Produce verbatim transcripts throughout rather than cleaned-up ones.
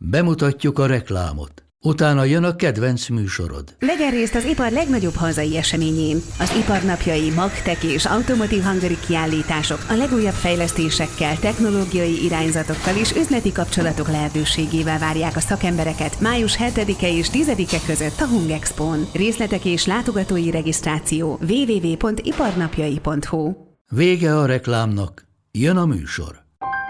Bemutatjuk a reklámot. Utána jön a kedvenc műsorod. Legyen részt az ipar legnagyobb hazai eseményén. Az iparnapjai, Magtech és Automotive Hungary kiállítások a legújabb fejlesztésekkel, technológiai irányzatokkal és üzleti kapcsolatok lehetőségével várják a szakembereket május hetedike és tizedike között a Hungexpón. Részletek és látogatói regisztráció double-u double-u double-u pont iparnapjai pont hu. Vége a reklámnak, jön a műsor.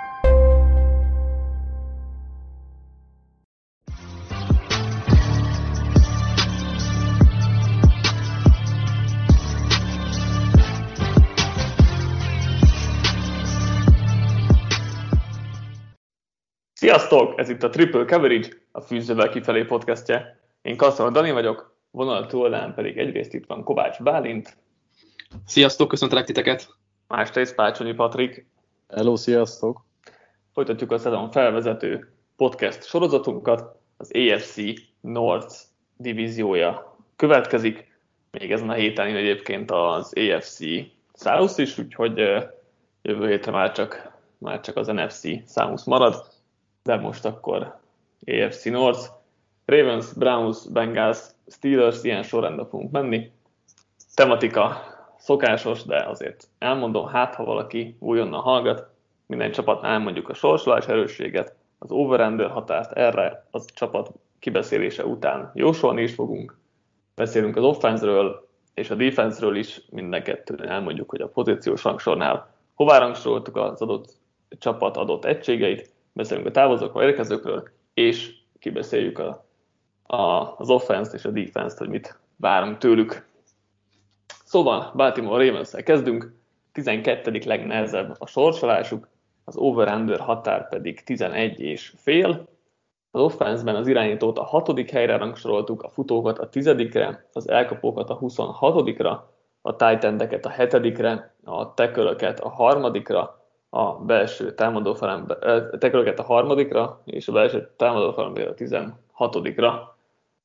Sziasztok! Ez itt a Triple Coverage, a Fűzővel kifelé podcastje. Én Kasszor Dani vagyok, vonal túloldalán pedig egyrészt itt van Kovács Bálint. Sziasztok, köszöntelek titeket! Másrészt Pácsonyi Patrik. Hello, sziasztok! Folytatjuk a szezon felvezető podcast sorozatunkat. Az á ef cé North divíziója következik. Még ezen a héten egyébként az á ef cé South is, úgyhogy jövő hétre már csak, már csak az en ef cé South marad. De most akkor á ef cé North, Ravens, Browns, Bengals, Steelers, ilyen sorrendben fogunk menni. Tematika szokásos, de azért elmondom, hát ha valaki újonnan hallgat, minden csapatnál elmondjuk a sorsolás erősséget, az over-under határt, erre az csapat kibeszélése után jósolni is fogunk. Beszélünk az offense-ről és a defense-ről is, minden kettőn elmondjuk, hogy a pozíciós rangsornál hová rangsoroltuk az adott csapat adott egységeit, beszélünk a távozókról, érkezőkről, és kibeszéljük a, a, az offense-t és a defense-t, hogy mit várunk tőlük. Szóval Baltimore Ravens-szel kezdünk, tizenkettedik legnehezebb a sorsolásuk, az over-under határ pedig tizenegy és fél. Az offense-ben az irányítót a hatodik helyre rangsoroltuk, a futókat a tizedikre, az elkapókat a huszonhatodikra, a tight endeket a hetedikre, a tackle-öket a harmadikra, a belső támadófalember, tackle-öket a harmadikra, és a belső támadófalember a tizenhatodikra.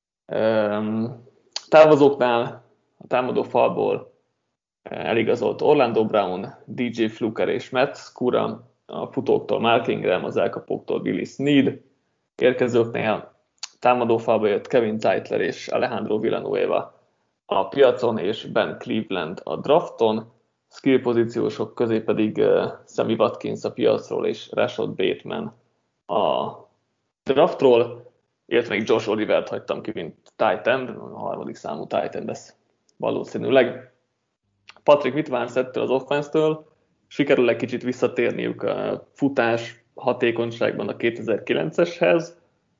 Távozóknál a támadófalból eligazolt Orlando Brown, dé jé Fluker és Matt Skura, a futóktól Mark Ingram, az elkapóktól Willie Snead, érkezőknél támadófalba jött Kevin Zeitler és Alejandro Villanueva a piacon, és Ben Cleveland a drafton, skill pozíciósok közé pedig uh, Sammy Watkins a piacról és Rashad Bateman a draftról, illetve még Josh Olivert hagytam ki, mint tight end, a harmadik számú tight end lesz valószínűleg. Patrik, mit vársz ettől az offense-től? Sikerül egy kicsit visszatérniük a futás hatékonyságban a kétezer-kilenceshez,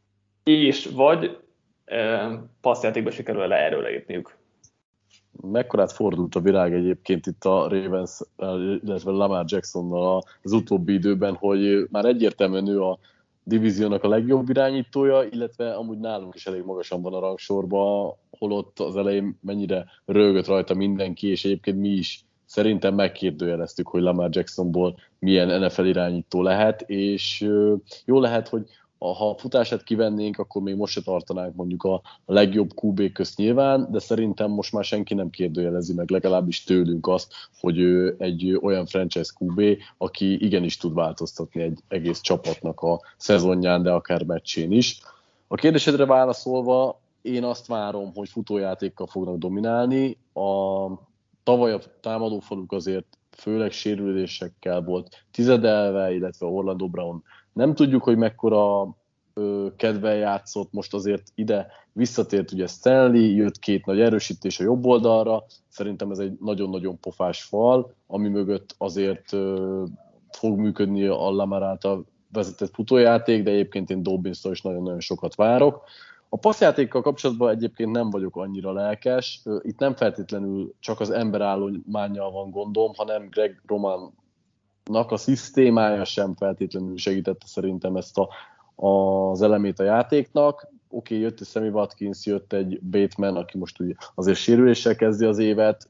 és vagy uh, passzjátékba sikerül le erről lépniük? Mekkorát fordult a világ egyébként itt a Ravens, illetve Lamar Jacksonnal az utóbbi időben, hogy már egyértelműen ő a divíziónak a legjobb irányítója, illetve amúgy nálunk is elég magasan van a rangsorban, holott az elején mennyire röhögött rajta mindenki, és egyébként mi is szerintem megkérdőjeleztük, hogy Lamar Jacksonból milyen en ef el irányító lehet, és jó lehet, hogy ha a futását kivennénk, akkor még most se tartanánk mondjuk a legjobb kú bé közt nyilván, de szerintem most már senki nem kérdőjelezi meg, legalábbis tőlünk azt, hogy ő egy olyan franchise kú bé, aki igenis tud változtatni egy egész csapatnak a szezonján, de akár meccsén is. A kérdésedre válaszolva, én azt várom, hogy futójátékkal fognak dominálni. A tavaly a támadófaluk azért főleg sérülésekkel volt tizedelve, illetve Orlando Brown nem tudjuk, hogy mekkora ö, kedvel játszott, most azért ide visszatért ugye Stanley, jött két nagy erősítés a jobb oldalra, szerintem ez egy nagyon-nagyon pofás fal, ami mögött azért ö, fog működni a Lamar által vezetett futójáték, de egyébként én Dobbinstól is nagyon-nagyon sokat várok. A passzjátékkal kapcsolatban egyébként nem vagyok annyira lelkes, itt nem feltétlenül csak az emberállománnyal van gondom, hanem Greg Roman a szisztémája sem feltétlenül segítette szerintem ezt a, az elemét a játéknak. Oké, okay, jött egy Sammy Watkins, jött egy Bateman, aki most ugye azért sérüléssel kezdi az évet.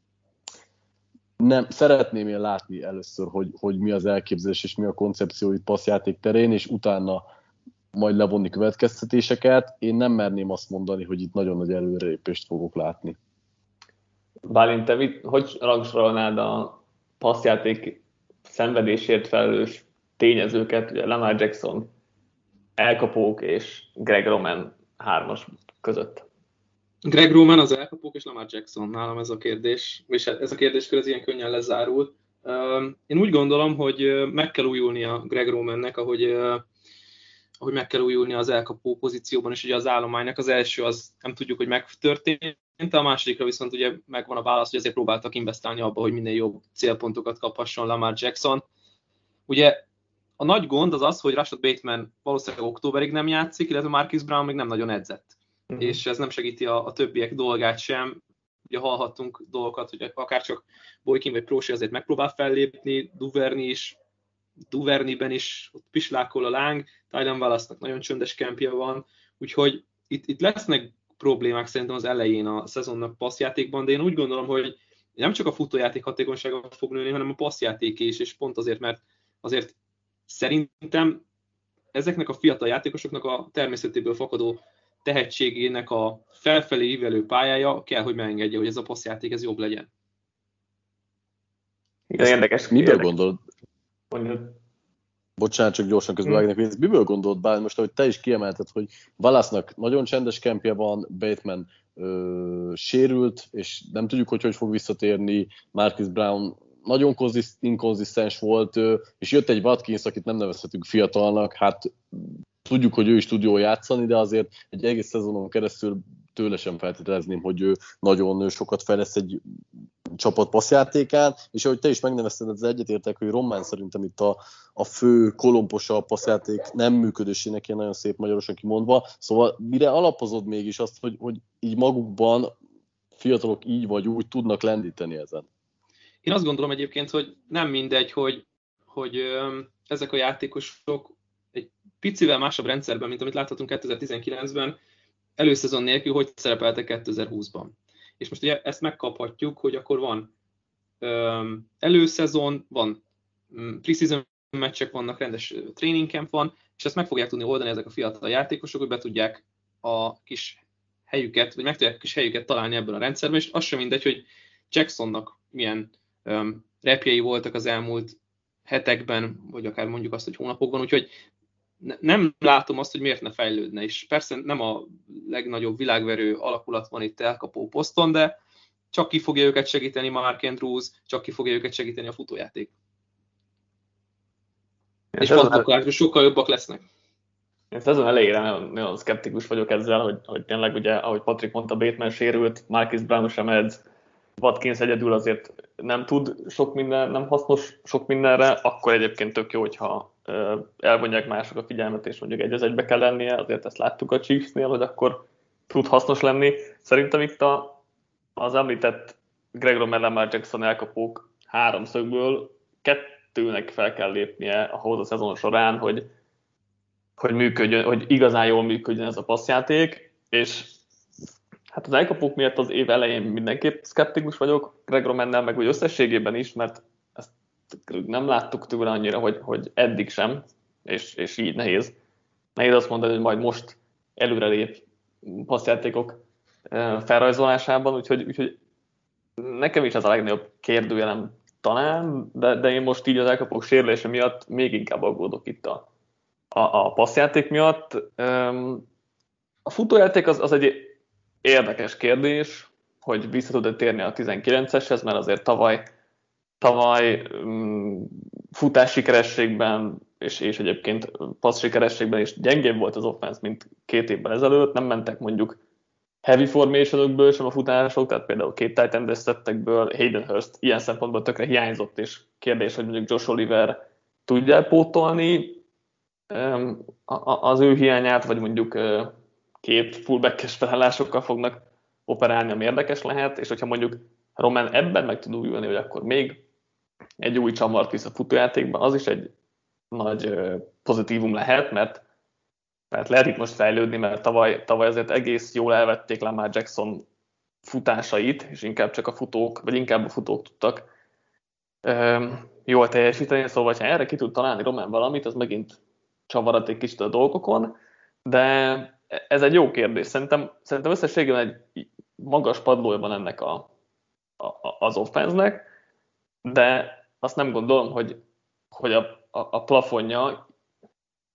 Nem, szeretném én látni először, hogy, hogy mi az elképzelés és mi a koncepció itt passzjáték terén, és utána majd levonni következtetéseket. Én nem merném azt mondani, hogy itt nagyon nagy előrelépést fogok látni. Bálint, te mit, hogy rangsorolnád a passzjáték szenvedésért felelős tényezőket? Ugye Lamar Jackson elkapók és Greg Roman hármas között? Greg Roman, az elkapók és Lamar Jackson, nálam ez a kérdés, és ez a kérdéskör ez ilyen könnyen lezárult. Én úgy gondolom, hogy meg kell újulni a Greg Romannek, ahogy, ahogy meg kell újulni az elkapó pozícióban, és ugye az állománynak az első az nem tudjuk, hogy megtörtént, a másodikra viszont ugye megvan a válasz, hogy azért próbáltak investálni abba, hogy minél jobb célpontokat kaphasson Lamar Jackson. Ugye a nagy gond az az, hogy Rashad Bateman valószínűleg októberig nem játszik, illetve Marquise Brown még nem nagyon edzett. Mm-hmm. És ez nem segíti a, a többiek dolgát sem. Ugye hallhattunk dolgokat, hogy akár csak Boykin vagy Prósi azért megpróbál fellépni, Duvernay is, Duvernayben is ott pislákol a láng, Tylan Wallace-nak nagyon csöndes kempje van, úgyhogy itt, itt lesznek problémák szerintem az elején a szezonnak passzjátékban, de én úgy gondolom, hogy nem csak a futójáték hatékonysága fog nőni, hanem a passzjáték is, és pont azért, mert azért szerintem ezeknek a fiatal játékosoknak a természetéből fakadó tehetségének a felfelé ívelő pályája kell, hogy megengedje, hogy ez a passzjáték ez jobb legyen. Igen, érdekes. Miből gondolod? Mondjad. Bocsánat, csak gyorsan közbevágnék. Hmm. Miből gondolod, bár most, ahogy te is kiemelted, hogy Wallace-nak nagyon csendes kempje van, Bateman ö, sérült, és nem tudjuk, hogy hogy fog visszatérni, Marquise Brown nagyon inkonzisztens volt, és jött egy Watkins, akit nem nevezhetünk fiatalnak, hát tudjuk, hogy ő is tud jól játszani, de azért egy egész szezonon keresztül tőle sem feltételezném, hogy ő nagyon sokat fejleszt egy csapat passzjátékán, és ahogy te is megnevezted, az egyetértek, hogy Roman szerintem itt a, a fő kolomposa a passzjáték nem működésének, ilyen nagyon szép magyarosan kimondva, szóval mire alapozod mégis azt, hogy, hogy így magukban fiatalok így vagy úgy tudnak lendíteni ezen? Én azt gondolom egyébként, hogy nem mindegy, hogy, hogy ezek a játékosok egy picivel másabb rendszerben, mint amit láthatunk kétezer-tizenkilencben, előszezon nélkül, hogy szerepeltek kétezer-húszban. És most ugye ezt megkaphatjuk, hogy akkor van öm, előszezon, van preseason meccsek, vannak, rendes training camp van, és ezt meg fogják tudni oldani ezek a fiatal játékosok, hogy be tudják a kis helyüket, vagy meg tudják a kis helyüket találni ebben a rendszerben, és az sem mindegy, hogy Jacksonnak milyen öm, repjei voltak az elmúlt hetekben, vagy akár mondjuk azt, hogy hónapokban, úgyhogy nem látom azt, hogy miért ne fejlődne, és persze nem a legnagyobb világverő alakulat van itt elkapó poszton, de csak ki fogja őket segíteni Mark Andrews, csak ki fogja őket segíteni a futójáték. Én és passzblokkálásban sokkal jobbak lesznek. Én szezon elejére nagyon, nagyon szkeptikus vagyok ezzel, hogy, hogy tényleg ugye, ahogy Patrik mondta, Bateman sérült, Marquise Brown sem edz, Watkins egyedül azért nem tud sok minden, nem hasznos sok mindenre, akkor egyébként tök jó, hogyha elvonják mások a figyelmet, és mondjuk egy az egybe kell lennie, azért ezt láttuk a Chiefsnél, hogy akkor tud hasznos lenni. Szerintem itt a, az említett Greg Roman, Lamar Jackson elkapók háromszögből kettőnek fel kell lépnie ahhoz a szezon során, hogy, hogy, működjön, hogy igazán jól működjön ez a passzjáték, és hát az elkapók miatt az év elején mindenképp szkeptikus vagyok, Greg Romannel meg vagy összességében is, mert nem láttuk tőle annyira, hogy, hogy eddig sem, és, és így nehéz. Nehéz azt mondani, hogy majd most előrelép passzjátékok felrajzolásában, úgyhogy, úgyhogy nekem is ez a legnagyobb kérdőjelem talán, de, de én most így az elkapók sérülése miatt még inkább aggódok itt a, a, a passzjáték miatt. A futójáték az, az egy érdekes kérdés, hogy vissza tud-e térni a tizenkilenceshez, mert azért tavaly Tavaly um, futás sikerességben és, és egyébként passz sikerességben is gyengébb volt az offense, mint két évvel ezelőtt. Nem mentek mondjuk heavy formationokből sem a futások, tehát például két tight end settekből Hayden Hurst ilyen szempontból tökre hiányzott, és kérdés, hogy mondjuk Josh Oliver tudja pótolni um, az ő hiányát, vagy mondjuk uh, két fullback-es felállásokkal fognak operálni, ami érdekes lehet, és hogyha mondjuk Roman ebben meg tud újulni, hogy akkor még egy új csavart visz a futójátékban, az is egy nagy uh, pozitívum lehet, mert, mert lehet itt most fejlődni, mert tavaly, tavaly azért egész jól elvették Lamar Jackson futásait, és inkább csak a futók, vagy inkább a futók tudtak um, jól teljesíteni, szóval ha erre ki tud találni Roman valamit, az megint csavarat egy kicsit a dolgokon, de ez egy jó kérdés. Szerintem, szerintem összességében egy magas padlója van ennek a, a, az offense-nek, de azt nem gondolom, hogy, hogy a, a, a plafonja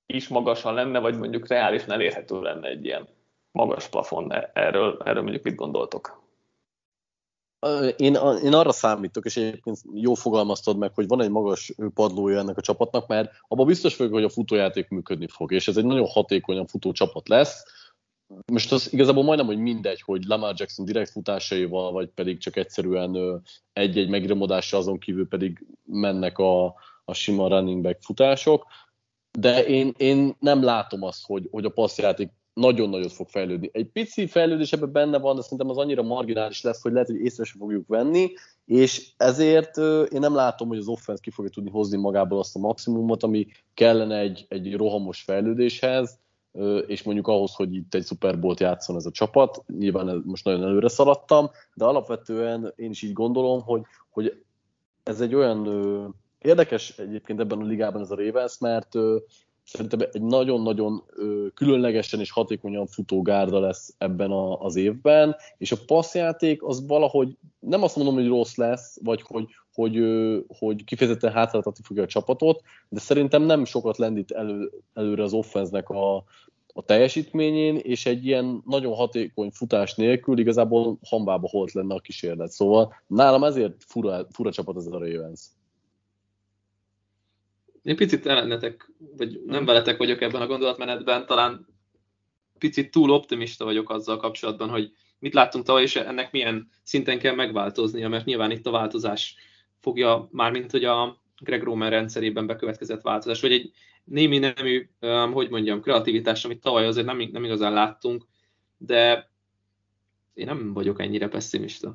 is magasan lenne, vagy mondjuk reálisan elérhető lenne egy ilyen magas plafon. Erről, erről mondjuk mit gondoltok? Én, én arra számítok, és egyébként jól fogalmaztad meg, hogy van egy magas padlója ennek a csapatnak, mert abban biztos vagyok, hogy a futójáték működni fog, és ez egy nagyon hatékonyan futó csapat lesz. Most az igazából majdnem, hogy mindegy, hogy Lamar Jackson direkt futásaival, vagy pedig csak egyszerűen egy-egy megromodásra, azon kívül pedig mennek a, a sima running back futások, de én, én nem látom azt, hogy, hogy a passzjáték nagyon nagyot fog fejlődni. Egy pici fejlődés ebben benne van, de szerintem az annyira marginális lesz, hogy lehet, hogy észre sem fogjuk venni, és ezért én nem látom, hogy az offense ki fogja tudni hozni magából azt a maximumot, ami kellene egy, egy rohamos fejlődéshez, és mondjuk ahhoz, hogy itt egy Super Bowl-t játszon ez a csapat. Nyilván most nagyon előre szaladtam, de alapvetően én is így gondolom, hogy, hogy ez egy olyan ö, érdekes egyébként ebben a ligában ez a Ravens, mert ö, szerintem egy nagyon-nagyon ö, különlegesen és hatékonyan futó gárda lesz ebben a, az évben, és a passzjáték az valahogy, nem azt mondom, hogy rossz lesz, vagy hogy, hogy, ö, hogy kifejezetten hátráltatni fogja a csapatot, de szerintem nem sokat lendít elő, előre az offense-nek a, a teljesítményén, és egy ilyen nagyon hatékony futás nélkül igazából hambába holt lenne a kísérlet. Szóval nálam ezért fura, fura csapat ez a Ravens. Én picit ellenetek, vagy nem veletek vagyok ebben a gondolatmenetben, talán picit túl optimista vagyok azzal kapcsolatban, hogy mit láttunk tavaly, és ennek milyen szinten kell megváltoznia, mert nyilván itt a változás fogja, mármint hogy a Greg Roman rendszerében bekövetkezett változás, vagy egy némi nemű, hogy mondjam, kreativitás, amit tavaly azért nem, nem igazán láttunk, de én nem vagyok ennyire pessimista.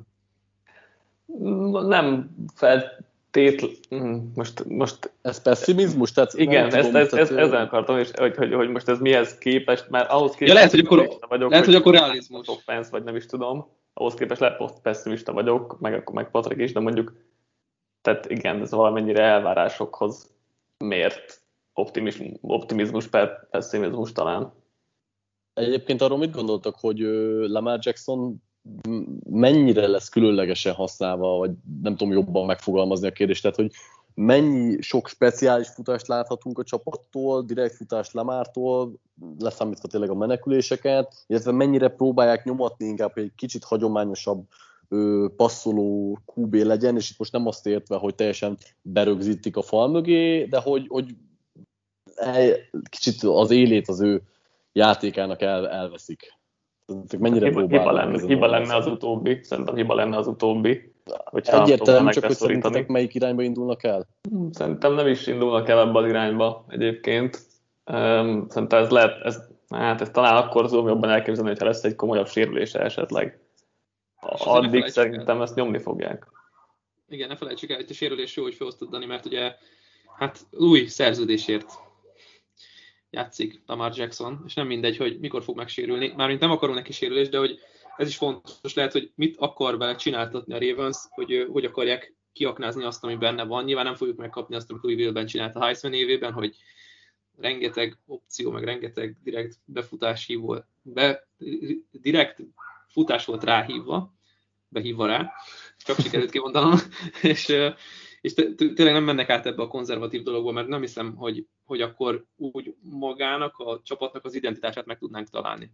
Nem feltétlenül, most, most... Ez pessimizmus? Tehát igen, tudom, ezt, ezt, tehát, ezt, ezen akartam, és hogy, hogy, hogy most ez mihez képest, mert ahhoz képest... Ja, lehet, hogy akkor, vagyok, lehet, hogy akkor realizmus. Offense, vagy nem is tudom, ahhoz képest lehet pessimista vagyok, meg, meg Patrik is, de mondjuk, tehát igen, ez valamennyire elvárásokhoz mért optimizmus, optimizmus per pessimizmus talán. Egyébként arról mit gondoltak, hogy Lamar Jackson mennyire lesz különlegesen használva, vagy nem tudom jobban megfogalmazni a kérdést, tehát hogy mennyi sok speciális futást láthatunk a csapattól, direkt futást Lamartól, leszámítva tényleg a meneküléseket, illetve mennyire próbálják nyomatni inkább, hogy egy kicsit hagyományosabb ö, passzoló kú bé legyen, és itt most nem azt értve, hogy teljesen berögzítik a fal mögé, de hogy, hogy el, kicsit az élét az ő játékának el, elveszik. Mennyire hiba, hiba, lenne, hiba lenne az utóbbi, szerintem hiba lenne az utóbbi. Egyértelmű, csak hogy szerintetek melyik irányba indulnak el? Szerintem nem is indulnak el ebbe az irányba egyébként. Szerintem ez lehet, ez, hát ez talán akkor tudom jobban elképzelni, hogyha lesz egy komolyabb sérülése esetleg. Addig szerintem el. Ezt nyomni fogják. Igen, ne felejtsük el, hogy a sérülés jó, hogy felosztod, Dani, mert ugye hát új szerződésért játszik Lamar Jackson, és nem mindegy, hogy mikor fog megsérülni. Mármint nem akarom neki sérülést, de hogy ez is fontos lehet, hogy mit akar vele csináltatni a Ravens, hogy hogy akarják kiaknázni azt, ami benne van. Nyilván nem fogjuk megkapni azt, amit Louisville-ben csinált a Heisman évében, hogy rengeteg opció, meg rengeteg direkt befutás hívó, be, direkt futás volt ráhívva, behívva rá, csak sikerült kimondanom, és, és tényleg nem mennek át ebbe a konzervatív dologba, mert nem hiszem, hogy, hogy akkor úgy magának, a csapatnak az identitását meg tudnánk találni.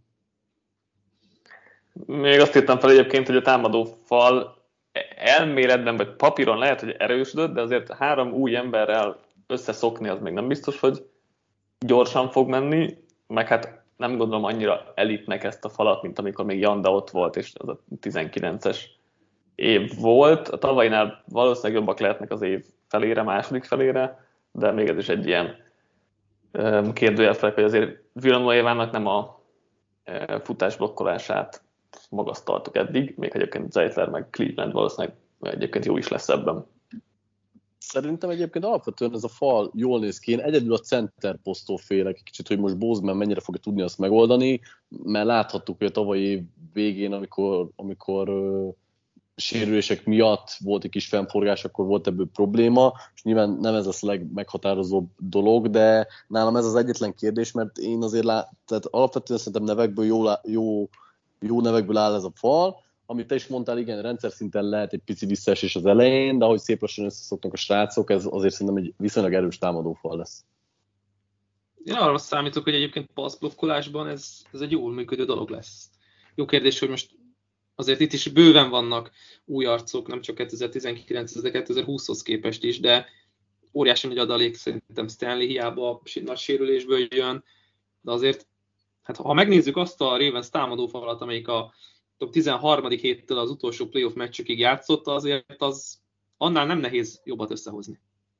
Még azt írtam fel egyébként, hogy a támadó fal elméletben, vagy papíron lehet, hogy erősödött, de azért három új emberrel összeszokni az még nem biztos, hogy gyorsan fog menni, meg hát nem gondolom annyira elitnek ezt a falat, mint amikor még Janda ott volt, és az a tizenkilences év volt. A tavainál valószínűleg jobbak lehetnek az év felére, második felére, de még ez is egy ilyen kérdőjelfelek, hogy azért Villanueva-nak nem a futás blokkolását magasztaltuk eddig, még egyébként Zeitler meg Cleveland valószínűleg egyébként jó is lesz ebben. Szerintem egyébként alapvetően ez a fal jól néz ki. Én egyedül a center poszttól félek kicsit, hogy most Bozeman mennyire fogja tudni azt megoldani, mert láthattuk, hogy a tavalyi év végén, amikor, amikor uh, sérülések miatt volt egy kis fennforgás, akkor volt ebből probléma, és nyilván nem ez az a legmeghatározóbb dolog, de nálam ez az egyetlen kérdés, mert én azért lát, tehát alapvetően szerintem nevekből jó, jó, jó nevekből áll ez a fal, amit te is mondtál, igen, rendszer szinten lehet egy pici visszaesés az elején, de ahogy szép lassan összeszoknak a srácok, ez azért szerintem egy viszonylag erős támadófal lesz. Én arra számítok, hogy egyébként passzblokkolásban ez, ez egy jól működő dolog lesz. Jó kérdés, hogy most azért itt is bőven vannak új arcok, nem csak kétezer-tizenkilenc, de kétezer-húszhoz képest is, de óriási nagy adalék szerintem Stanley, hiába nagy sérülésből jön, de azért, hát ha megnézzük azt a Ravens támadófalat, amelyik a tizenharmadik héttől az utolsó playoff meccsükig játszott, azért az annál nem nehéz jobbat összehozni.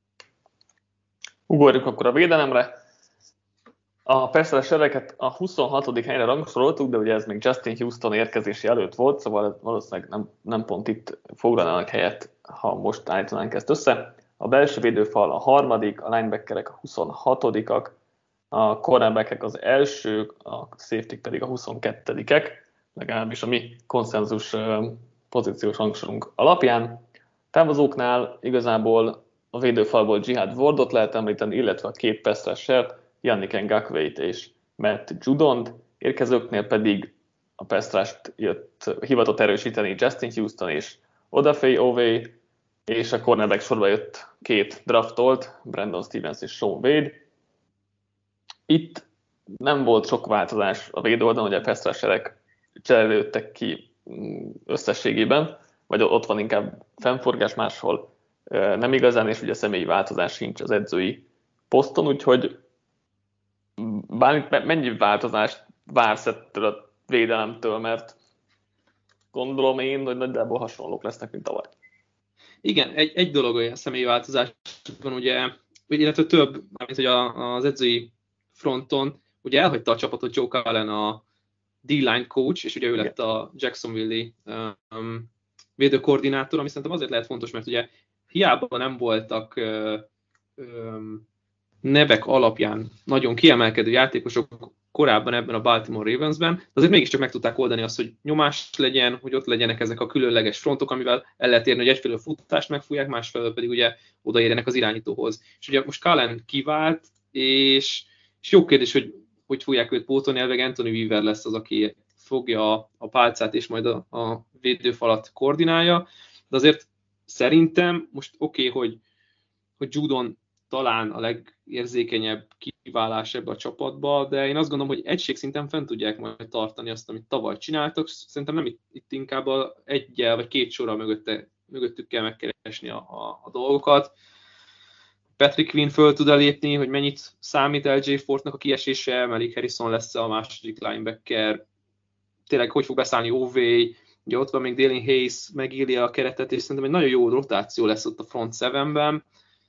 Ugorjuk akkor a védelemre. A persze a sereket a huszonhatodik helyre rangsoroltuk, de ugye ez még Justin Houston érkezési előtt volt, szóval valószínűleg nem, nem pont itt foglalnának helyet, ha most állítanánk ezt össze. A belső védőfal a harmadik, a linebackerek a huszonhatodikak, a cornerbackek az első, a safety pedig a huszonkettedikek, legalábbis a mi konszenzus pozíciós rangsorunk alapján. Távozóknál igazából a védőfalból Jihad Wardot lehet említeni, illetve a két pass rushert, Yannick Ngakoue-t és Matt Judont, érkezőknél pedig a pass rush-t jött hivatott erősíteni Justin Houston és Odafe Oweh, és a cornerback sorba jött két draftolt, Brandon Stevens és Sean Wade. Itt nem volt sok változás a védőoldalon, hogy a pass rusherek cserélődtek ki összességében, vagy ott van inkább fennforgás, máshol nem igazán, és ugye személyi változás sincs az edzői poszton, úgyhogy bármit, mennyi változást vársz ettől a védelemtől, mert gondolom én, hogy nagyjából hasonlók lesznek, mint tavaly. Igen, egy, egy dolog olyan személyi változás van, ugye, illetve több, mint hogy a, az edzői fronton, ugye elhagyta a csapatot Joe Cullen, a D-line coach, és ugye ő lett a Jacksonville-i um, védőkoordinátor, ami szerintem azért lehet fontos, mert ugye hiába nem voltak uh, um, nevek alapján nagyon kiemelkedő játékosok korábban ebben a Baltimore Ravensben, de azért mégiscsak meg tudták oldani azt, hogy nyomás legyen, hogy ott legyenek ezek a különleges frontok, amivel el lehet érni, hogy egyfelől futást megfújják, másfelől pedig ugye odaérjenek az irányítóhoz. És ugye most Cullen kivált, és, és jó kérdés, hogy hogy fogják őt pótolni, elveg Anthony Weaver lesz az, aki fogja a, a pálcát és majd a, a védőfalat koordinálja, de azért szerintem most oké, okay, hogy, hogy Judon talán a legérzékenyebb kiválás ebbe a csapatba, de én azt gondolom, hogy egységszinten fent tudják majd tartani azt, amit tavaly csináltak. Szerintem nem itt, itt inkább a egyel vagy két sorral mögötte, mögöttük kell megkeresni a, a, a dolgokat. Patrick Quinn föl tud elépni, hogy mennyit számít el Jay Fortnak a kiesése, Malik Harrison lesz a második linebacker, tényleg hogy fog beszállni Oweh, ugye ott van még Dalen Hayes, megírja a keretet, és szerintem egy nagyon jó rotáció lesz ott a front sevenben,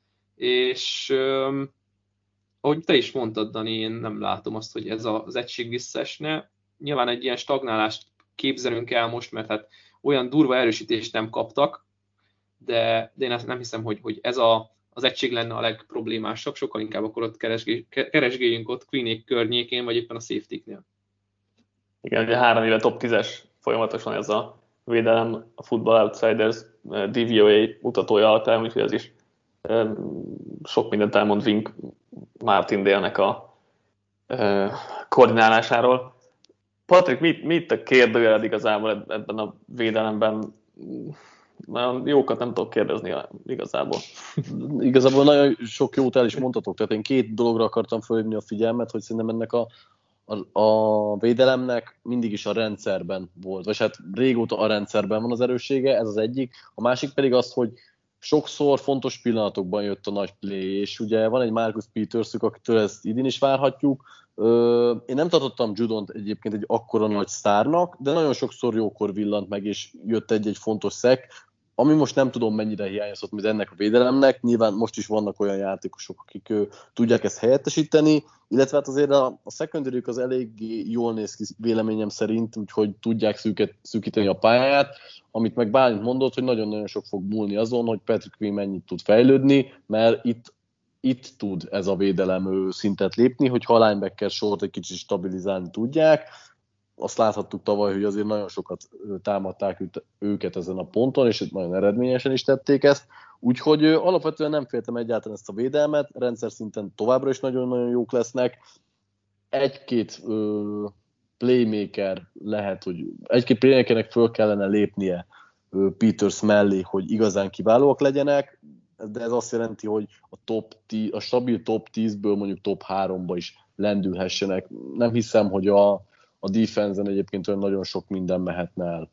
és um, ahogy te is mondtad, Dani, én nem látom azt, hogy ez az egység visszaesne. Nyilván egy ilyen stagnálást képzelünk el most, mert hát olyan durva erősítést nem kaptak, de, de én nem hiszem, hogy, hogy ez a, az egység lenne a legproblémásabb, sokkal inkább akkor ott keresgé, keresgéljünk ott Queenék környékén, vagy éppen a safety-knél. Igen, ugye három éve top tízes folyamatosan ez a védelem, a Football Outsiders D V O A mutatója alapján, úgyhogy ez is sok mindent elmond Wink Martindale-nek a uh, koordinálásáról. Patrik, mit, mit a kérdőjeled igazából ebben a védelemben? Nagyon jókat nem tudok kérdezni igazából. Igazából nagyon sok jót el is mondhatok, tehát én két dologra akartam fölhívni a figyelmet, hogy szerintem ennek a, a, a védelemnek mindig is a rendszerben volt, vagy hát régóta a rendszerben van az erőssége, ez az egyik. A másik pedig az, hogy sokszor fontos pillanatokban jött a nagy play, és ugye van egy Marcus Petersük, akitől ezt idén is várhatjuk. Én nem tartottam Judont egyébként egy akkora nagy sztárnak, de nagyon sokszor jókor villant meg, és jött egy-egy fontos szek, ami most nem tudom mennyire hiányozott mint ennek a védelemnek. Nyilván most is vannak olyan játékosok, akik ő, tudják ezt helyettesíteni, illetve hát azért a, a secondary-ük az elég jól néz ki véleményem szerint, úgyhogy tudják szűket, szűkíteni a pályáját, amit meg Bálint mondott, hogy nagyon-nagyon sok fog múlni azon, hogy Patrick Quinn mennyit tud fejlődni, mert itt, itt tud ez a védelem szintet lépni, hogy ha a linebacker sort egy kicsit stabilizálni tudják. Azt láthattuk tavaly, hogy azért nagyon sokat támadták őket ezen a ponton, és nagyon eredményesen is tették ezt. Úgyhogy alapvetően nem féltem egyáltalán ezt a védelmet, rendszer szinten továbbra is nagyon-nagyon jók lesznek. Egy-két ö, playmaker lehet, hogy egy-két playmakernek föl kellene lépnie ö, Peters mellé, hogy igazán kiválóak legyenek, de ez azt jelenti, hogy a, top tíz, a stabil top tízből mondjuk top háromba is lendülhessenek. Nem hiszem, hogy a, a defense-en egyébként olyan nagyon sok minden mehetne el.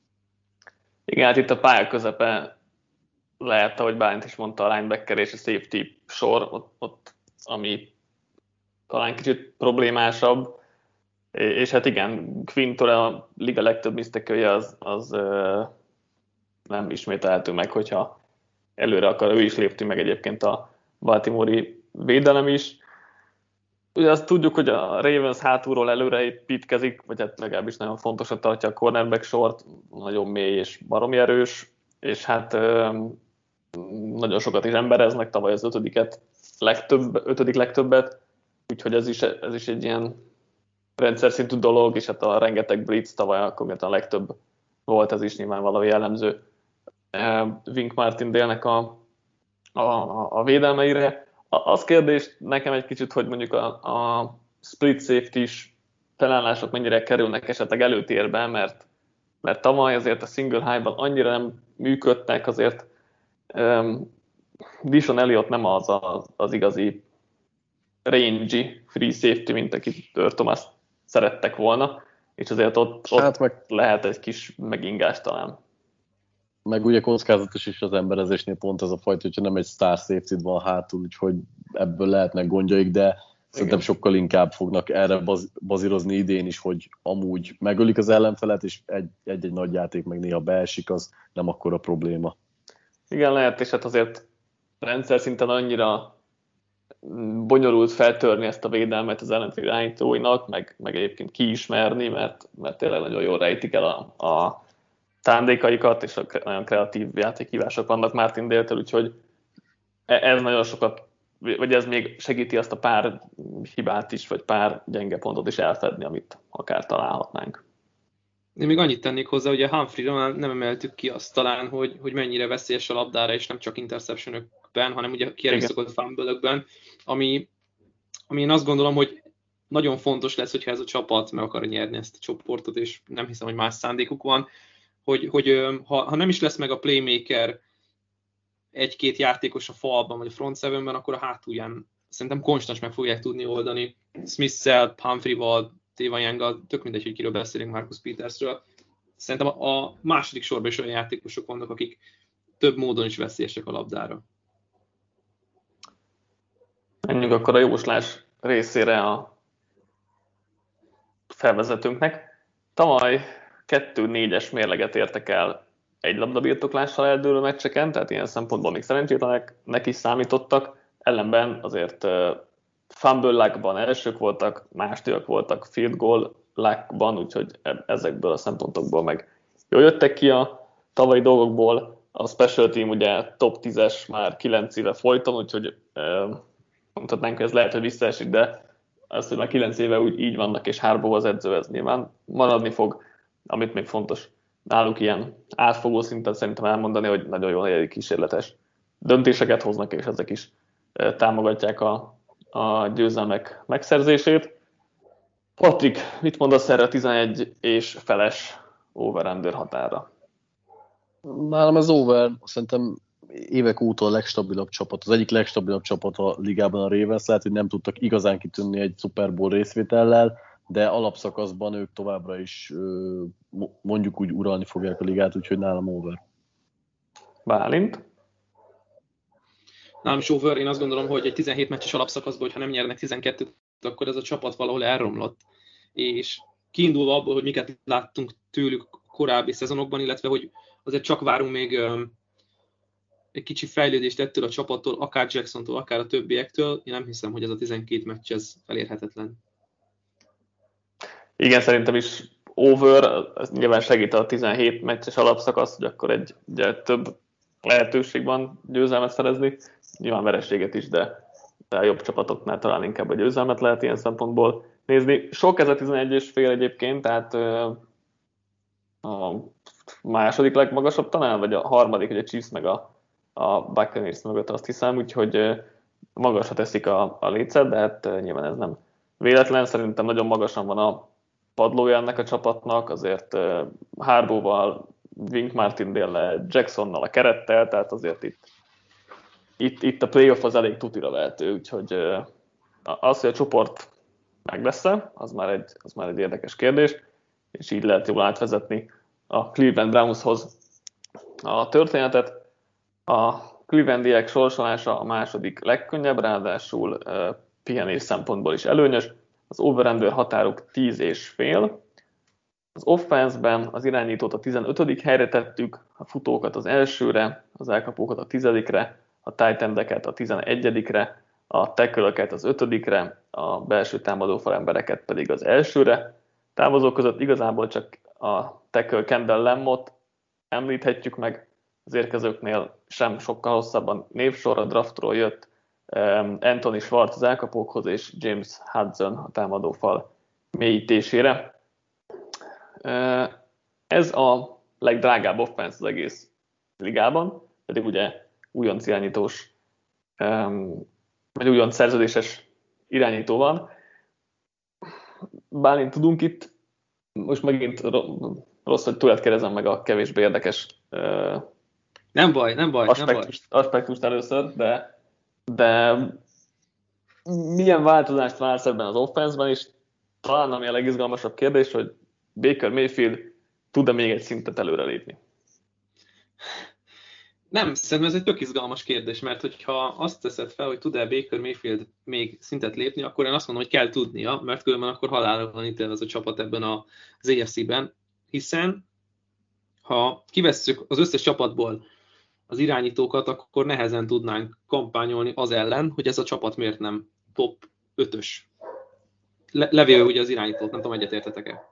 Igen, hát itt a pálya közepe lehet, ahogy Bálint is mondta, a linebacker és a safety sor, ott, ott ami talán kicsit problémásabb, és hát igen, Quintől a liga legtöbb misztekője az, az ö, nem ismételhető meg, hogyha előre akar, ő is lépti meg egyébként a baltimore-i védelem is. Ugye azt tudjuk, hogy a Ravens hátulról előre építkezik, vagy hát legalábbis nagyon fontosat tartja a cornerback sort, nagyon mély és baromi erős, és hát ö, nagyon sokat is embereznek, tavaly az ötödiket, legtöbb, ötödik legtöbbet, úgyhogy ez is, ez is egy ilyen rendszer szintű dolog, és hát a rengeteg blitz tavaly akkor a legtöbb volt, ez is nyilvánvaló jellemző Wink Martindale-nek a, a, a védelmeire. Az kérdés nekem egy kicsit, hogy mondjuk a, a split safety-s felállások mennyire kerülnek esetleg előtérbe, mert, mert tavaly azért a single high-ban annyira nem működtek, azért um, Dishon Elliott nem az, az az igazi rangy free safety, mint akit Thomas szerettek volna, és azért ott, ott hát meg, lehet egy kis megingás talán. Meg ugye kockázatos is az emberezésnél pont ez a fajta, hogyha nem egy star safety van hátul, úgyhogy ebből lehetnek gondjaik, de igen, szerintem sokkal inkább fognak erre baz, bazírozni idén is, hogy amúgy megölik az ellenfelet, és egy-egy nagy játék meg néha beesik, az nem akkora probléma. Igen, lehet, és hát azért rendszer szinten annyira bonyolult feltörni ezt a védelmet az ellenfél irányítóinak, meg, meg egyébként kiismerni, mert, mert tényleg nagyon jól rejtik el a, a szándékaikat, és nagyon kreatív játékhívások vannak Martindale-től, úgyhogy ez nagyon sokat, vagy ez még segíti azt a pár hibát is, vagy pár gyenge pontot is elfedni, amit akár találhatnánk. Én még annyit tennék hozzá, hogy a Humphrey-ra nem emeltük ki azt talán, hogy, hogy mennyire veszélyes a labdára, és nem csak interceptionökben, hanem ugye kierőszakolt fumble-ökben, ami, ami én azt gondolom, hogy nagyon fontos lesz, hogyha ez a csapat meg akar nyerni ezt a csoportot, és nem hiszem, hogy más szándékuk van, hogy, hogy ha, ha nem is lesz meg a playmaker egy-két játékos a falban, vagy a front sevenben, akkor a hátulján szerintem konstans meg fogják tudni oldani Smith-szel, Humphrey-val, Tavon Young-gal, tök mindegy, hogy kiről beszélünk, Marcus Petersről. Szerintem a második sorban is olyan játékosok vannak, akik több módon is veszélyesek a labdára. Menjünk akkor a jóslás részére a felvezetőnknek. Tavaly kettő négyes mérleget értek el egy labdabirtoklással eldőlő meccseken, tehát ilyen szempontból még szerencsétlenek is számítottak, ellenben azért uh, fumble luckban elsők voltak, másodiak voltak field goal luckban, úgyhogy ezekből a szempontokból meg jól jöttek ki a tavalyi dolgokból. A special team ugye top tízes már kilenc éve folyton, úgyhogy uh, mondhatnánk, hogy ez lehet, hogy visszaesik, de az, hogy már kilenc éve úgy így vannak, és hárból az edző, ez nyilván maradni fog. Amit még fontos náluk ilyen átfogó szinten szerintem elmondani, hogy nagyon jól negyedik kísérletes döntéseket hoznak, és ezek is támogatják a, a győzelmek megszerzését. Patrik, mit mondasz erre a tizenegy és feles over-under határa? Nálam ez over, szerintem évek óta a legstabilabb csapat, az egyik legstabilabb csapat a ligában a Ravens, lehet, hogy nem tudtak igazán kitűnni egy Super Bowl részvétellel, de alapszakaszban ők továbbra is mondjuk úgy uralni fogják a ligát, úgyhogy nálam over. Bálint? Nálam is over, én azt gondolom, hogy egy tizenhét meccses alapszakaszban, hogyha nem nyernek tizenkettőt, akkor ez a csapat valahol elromlott. És kiindulva abból, hogy miket láttunk tőlük korábbi szezonokban, illetve hogy azért csak várunk még egy kicsi fejlődést ettől a csapattól, akár Jacksontól, akár a többiektől, én nem hiszem, hogy ez a tizenkét meccs ez elérhetetlen. Igen, szerintem is over, ez nyilván segít a tizenhét meccses alapszakasz, hogy akkor egy ugye, több lehetőség van győzelmet szerezni, nyilván vereséget is, de, de a jobb csapatoknál talán inkább a győzelmet lehet ilyen szempontból nézni. Sok ez a tizenegy és fél egyébként, tehát a második legmagasabb talán, vagy a harmadik, hogy a Chiefs meg a, a Buccaneers mögött, azt hiszem, úgyhogy magasra teszik a, a lécet, de hát nyilván ez nem véletlen, szerintem nagyon magasan van a padlója ennek a csapatnak, azért uh, Harbaughval, Wink Martindale-lel, Jacksonnal a kerettel, tehát azért itt, itt, itt a playoff az elég tutira vehető, úgyhogy uh, az, hogy a csoport meg lesz-e, az már egy, az már egy érdekes kérdés, és így lehet jól átvezetni a Cleveland Brownshoz a történetet. A Clevelandiek sorsolása a második legkönnyebb, ráadásul uh, pihenés szempontból is előnyös. Az over-under határok tíz és fél. Az offense-ben az irányítót a tizenötödik helyre tettük, a futókat az elsőre, az elkapókat a tizedikre, a tight endeket a tizenegyedikre, a tackle-öket az ötödikre, a belső támadó falembereket pedig az elsőre. Távozók között igazából csak a tackle Kendall Lammot említhetjük meg, az érkezőknél sem sokkal hosszabban névsor, a draftról jött um, Anthony Schwartz az elkapókhoz és James Hudson a támadófal mélyítésére. Uh, ez a legdrágább offense az egész ligában, pedig ugye újonc irányítós, um, vagy újonc szerződéses irányító van. Bálint tudunk itt, most megint rossz, hogy tőled kérdezem meg a kevésbé érdekes uh, Nem baj, nem baj, aspektust, nem baj. aspektust először, de, de milyen változást vársz ebben az offense-ben, és talán ami a legizgalmasabb kérdés, hogy Baker Mayfield tud-e még egy szintet előrelépni? Nem, szerintem ez egy tök izgalmas kérdés, mert hogyha azt teszed fel, hogy tud-e Baker Mayfield még szintet lépni, akkor én azt mondom, hogy kell tudnia, mert különben akkor halálra van ítélve ez a csapat ebben az á ef cé-ben, hiszen ha kivesszük az összes csapatból az irányítókat, akkor nehezen tudnánk kampányolni az ellen, hogy ez a csapat miért nem top ötös. Le- levéve ugye az irányítót, nem tudom, egyetértetek-e?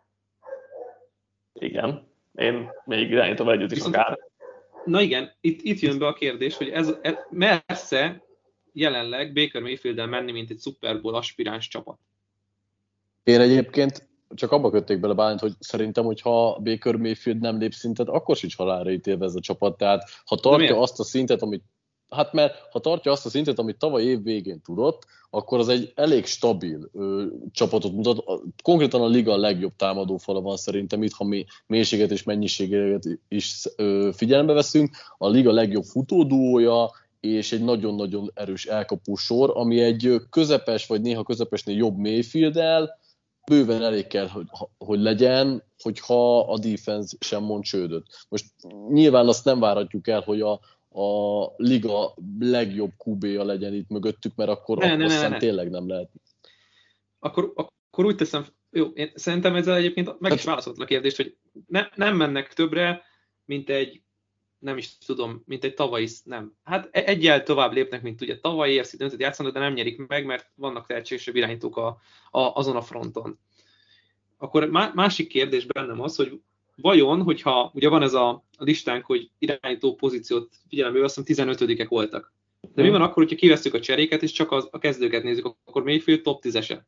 Igen, én még irányítóval együtt is Viszont, akár. Na igen, itt, itt jön be a kérdés, hogy ez, ez mersze jelenleg Baker Mayfield-el menni, mint egy Super Bowl aspiráns csapat. Én egyébként csak abba kötték bele Bálint, hogy szerintem, hogyha Baker Mayfield nem lép szintet, akkor sincs halálra ítélve ez a csapat. Tehát ha tartja azt a szintet, amit Hát mert ha tartja azt a szintet, amit tavaly év végén tudott, akkor az egy elég stabil ö, csapatot mutat. Konkrétan a liga legjobb támadófala van szerintem itt, ha mi mélységet és mennyiséget is ö, figyelembe veszünk. A liga legjobb futóduója, és egy nagyon-nagyon erős elkapó sor, ami egy közepes, vagy néha közepesnél jobb Mayfield-el bőven elég kell, hogy, hogy legyen, hogyha a defense sem mond csődöt. Most nyilván azt nem várhatjuk el, hogy a a liga legjobb kú bé-ja legyen itt mögöttük, mert akkor, ne, akkor ne, aztán ne, ne. tényleg nem lehet. Akkor, akkor úgy teszem, jó, én szerintem ezzel egyébként meg is válaszolt a kérdést, hogy ne, nem mennek többre, mint egy, nem is tudom, mint egy tavalyi, nem. Hát egyel tovább lépnek, mint ugye tavalyi á ef cé döntőt játszanak, de nem nyerik meg, mert vannak tehetségesebb irányítók a, a, azon a fronton. Akkor másik kérdés bennem az, hogy vajon, hogyha ugye van ez a listánk, hogy irányító pozíciót figyelembe veszem, tizenötödikek voltak. De mi van akkor, hogyha kivesszük a cseréket, és csak az, a kezdőket nézzük, akkor Mayfield top tízese?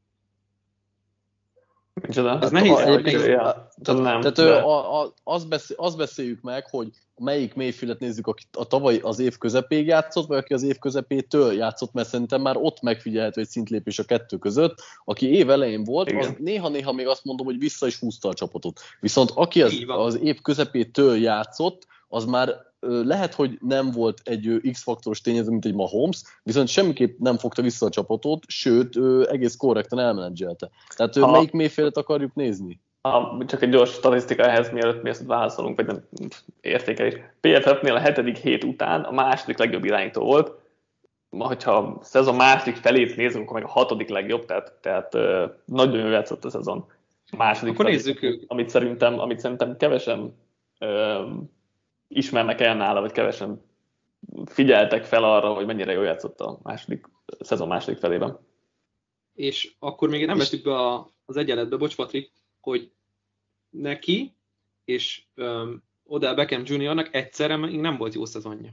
Ez nehéz. Tehát azt, beszél, azt beszéljük meg, hogy melyik Mayfieldet nézzük, aki a tavaly az év közepéig játszott, vagy aki az év közepétől játszott, mert szerintem már ott megfigyelhető egy szintlépés a kettő között. Aki év elején volt, az néha-néha még azt mondom, hogy vissza is húzta a csapatot. Viszont aki az, az év közepétől játszott, az már lehet, hogy nem volt egy X-faktoros tényező, mint egy Mahomes, viszont semmiképp nem fogta vissza a csapatot, sőt, egész korrektan elmenedzselte. Tehát ha, melyik Mayfieldet akarjuk nézni? Ha, csak egy gyors statisztika ehhez, mielőtt mi ezt válaszolunk, vagy nem értékelés. pé ef ef-nél a hetedik hét után a második legjobb irányító volt. Hogyha a szezon második felét nézzük, akkor meg a hatodik legjobb, tehát, tehát nagyon jól játszott a szezon második akkor felét, nézzük ők. Amit szerintem, amit szerintem kevesen ö, ismernek el nála, vagy kevesen figyeltek fel arra, hogy mennyire jól játszott a második, a szezon második felében. És akkor még nem vettük be a, az egyenletbe, bocs Patrik, hogy neki és um, Odell Beckham juniornak egyszerre még nem volt jó szezonja.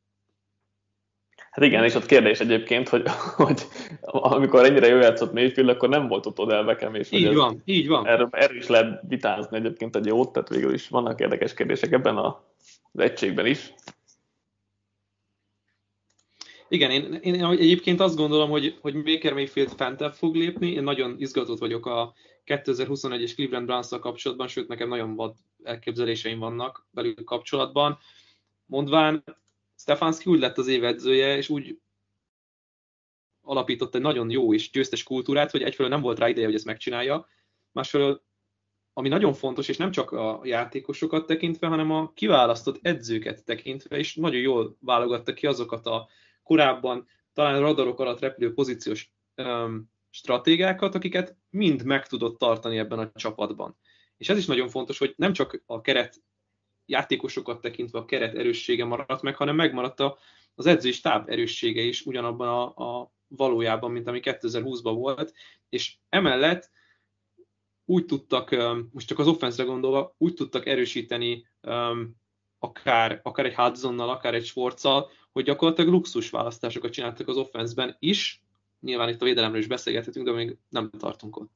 Hát igen, és ott kérdés egyébként, hogy, hogy amikor ennyire jól játszott Mayfield, akkor nem volt ott Odell Beckham. És így van, ez, így van. Erről, erről is lehet vitázni egyébként egy jót, tehát végül is vannak érdekes kérdések ebben az egységben is. Igen, én, én egyébként azt gondolom, hogy, hogy Baker Mayfield fentebb fog lépni. Én nagyon izgatott vagyok a kétezer-huszonegyes Cleveland Browns-szal kapcsolatban, sőt nekem nagyon vad elképzeléseim vannak velük kapcsolatban. Mondván, Stefanski úgy lett az év edzője, és úgy alapított egy nagyon jó és győztes kultúrát, hogy egyfelől nem volt rá ideje, hogy ezt megcsinálja, másfelől, ami nagyon fontos, és nem csak a játékosokat tekintve, hanem a kiválasztott edzőket tekintve, és nagyon jól válogatta ki azokat a korábban talán radarok alatt repülő pozíciós um, stratégiákat, akiket mind meg tudott tartani ebben a csapatban. És ez is nagyon fontos, hogy nem csak a keret játékosokat tekintve a keret erőssége maradt meg, hanem megmaradt az edzői stáb erőssége is ugyanabban a, a valójában, mint ami kétezer-húszban volt, és emellett úgy tudtak, most csak az offenszre gondolva, úgy tudtak erősíteni um, akár, akár egy Hudsonnal, akár egy Schwartzzal, hogy gyakorlatilag luxus választásokat csináltak az offenszben is. Nyilván itt a védelemről is beszélgethetünk, de még nem tartunk ott.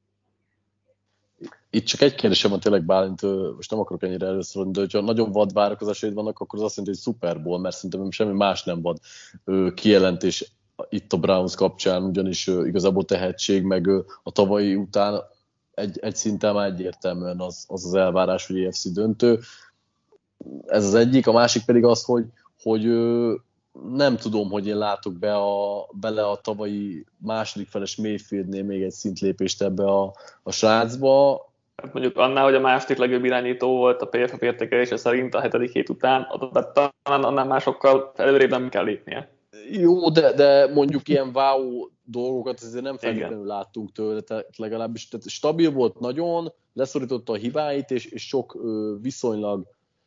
Itt csak egy kérdésem van tényleg, Bálint, most nem akarok ennyire először, de hogyha nagyon vad várakozásaid vannak, akkor az azt jelenti, hogy Super Bowl, mert szerintem semmi más nem vad kijelentés itt a Browns kapcsán, ugyanis igazából tehetség, meg a tavalyi után egy, egy szinten már egyértelműen az, az az elvárás, hogy á ef cé döntő. Ez az egyik, a másik pedig az, hogy, hogy nem tudom, hogy én látok be a, bele a tavalyi második feles Mayfieldnél még egy szintlépést ebbe a, a srácba. Hát mondjuk annál, hogy a második legjobb irányító volt a pé ef ef értékelése szerint a hetedik hét után, talán annál másokkal előrébb nem kell lépnie. Jó, de, de mondjuk ilyen wow dolgokat azért nem feltétlenül láttunk tőle, tehát legalábbis tehát stabil volt nagyon, leszorította a hibáit, és, és sok ö, viszonylag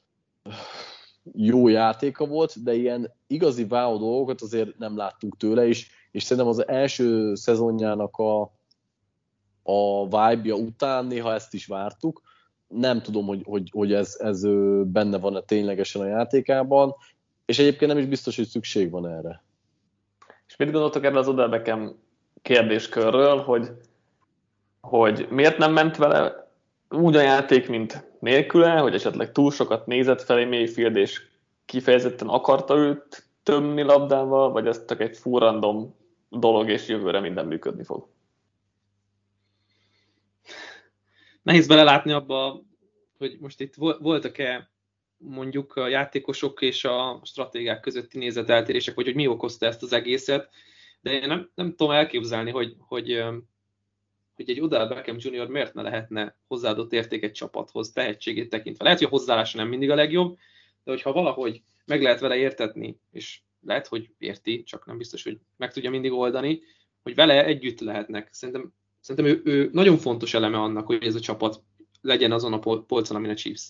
jó játéka volt, de ilyen igazi wow dolgokat azért nem láttunk tőle is, és szerintem az első szezonjának a, a vibe-ja után néha ezt is vártuk. Nem tudom, hogy, hogy, hogy ez, ez benne van-e ténylegesen a játékában, és egyébként nem is biztos, hogy szükség van erre. És mit gondoltok erről az Odell Beckham kérdéskörről, hogy, hogy miért nem ment vele úgy a játék, mint nélküle, hogy esetleg túl sokat nézett felé Mayfield, és kifejezetten akarta őt tömni labdával, vagy ez csak egy full random dolog, és jövőre minden működni fog? Nehéz belelátni abba, hogy most itt voltak-e mondjuk a játékosok és a stratégák közötti nézeteltérések, vagy hogy mi okozta ezt az egészet, de én nem, nem tudom elképzelni, hogy, hogy, hogy egy Odell Beckham junior miért ne lehetne hozzáadott érték egy csapathoz, tehetségét tekintve. Lehet, hogy a hozzáállása nem mindig a legjobb, de hogyha valahogy meg lehet vele értetni, és lehet, hogy érti, csak nem biztos, hogy meg tudja mindig oldani, hogy vele együtt lehetnek. Szerintem, szerintem ő, ő nagyon fontos eleme annak, hogy ez a csapat legyen azon a polcon, amin a Chiefs.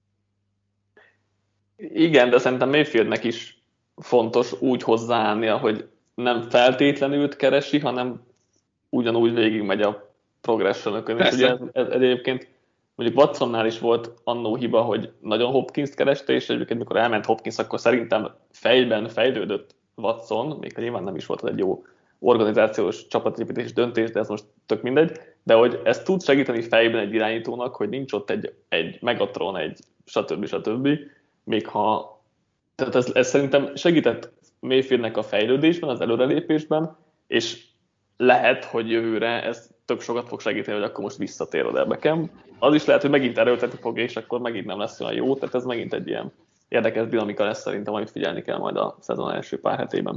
Igen, de szerintem Mayfieldnek is fontos úgy hozzáállnia, hogy nem feltétlenül keresi, hanem ugyanúgy végigmegy a progressionökön. És ugye ez, ez egyébként mondjuk Watsonnál is volt annó hiba, hogy nagyon Hopkins-t kereste, és egyébként mikor elment Hopkins, akkor szerintem fejben fejlődött Watson, még nyilván nem is volt egy jó organizációs csapatépítés döntés, de ez most tök mindegy, de hogy ez tud segíteni fejben egy irányítónak, hogy nincs ott egy, egy Megatron, egy stb. stb. Még ha, tehát ez, ez szerintem segített Mayfieldnek a fejlődésben, az előrelépésben, és lehet, hogy jövőre ez tök sokat fog segíteni, hogy akkor most visszatér Odell Beckham. Az is lehet, hogy megint erőltetni fogja, és akkor megint nem lesz olyan jó, tehát ez megint egy ilyen érdekes dinamika lesz szerintem, amit figyelni kell majd a szezon első pár hetében.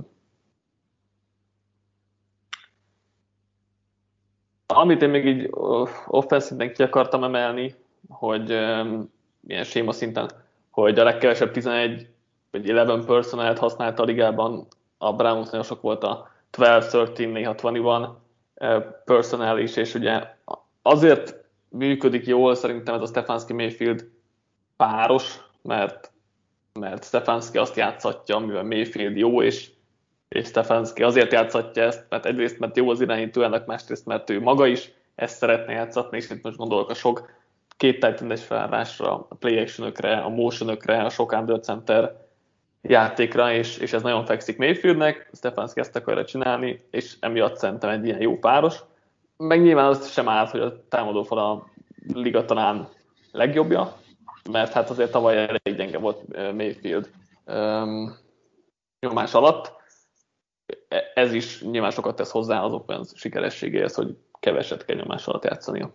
Amit én még így offense-szinten ki akartam emelni, hogy um, ilyen séma szinten, hogy a legkevesebb tizenegy vagy tizenegy personnel használta a ligában, a Browns nagyon sok volt a tizenkettő, tizenhárom, néha huszonegy personnel is, és ugye azért működik jól szerintem ez a Stefanski-Mayfield páros, mert, mert Stefanski azt játszatja, amivel Mayfield jó, és, és Stefanski azért játszatja ezt, mert egyrészt, mert jó az irányító, ennek másrészt, mert ő maga is ezt szeretne játszatni, és itt most gondolok a sok két tight endes felállásra, a play actionökre, a motionökre, a sok under center játékra, és, és ez nagyon fekszik Mayfieldnek, Stefanski ezt akarja csinálni, és emiatt szerintem egy ilyen jó páros. Meg nyilván azt sem árt, hogy a támadófal a liga talán legjobbja, mert hát azért tavaly elég gyenge volt Mayfield um, nyomás alatt. Ez is nyilván sokat tesz hozzá az offense sikerességéhez, hogy keveset kell nyomás alatt játszania.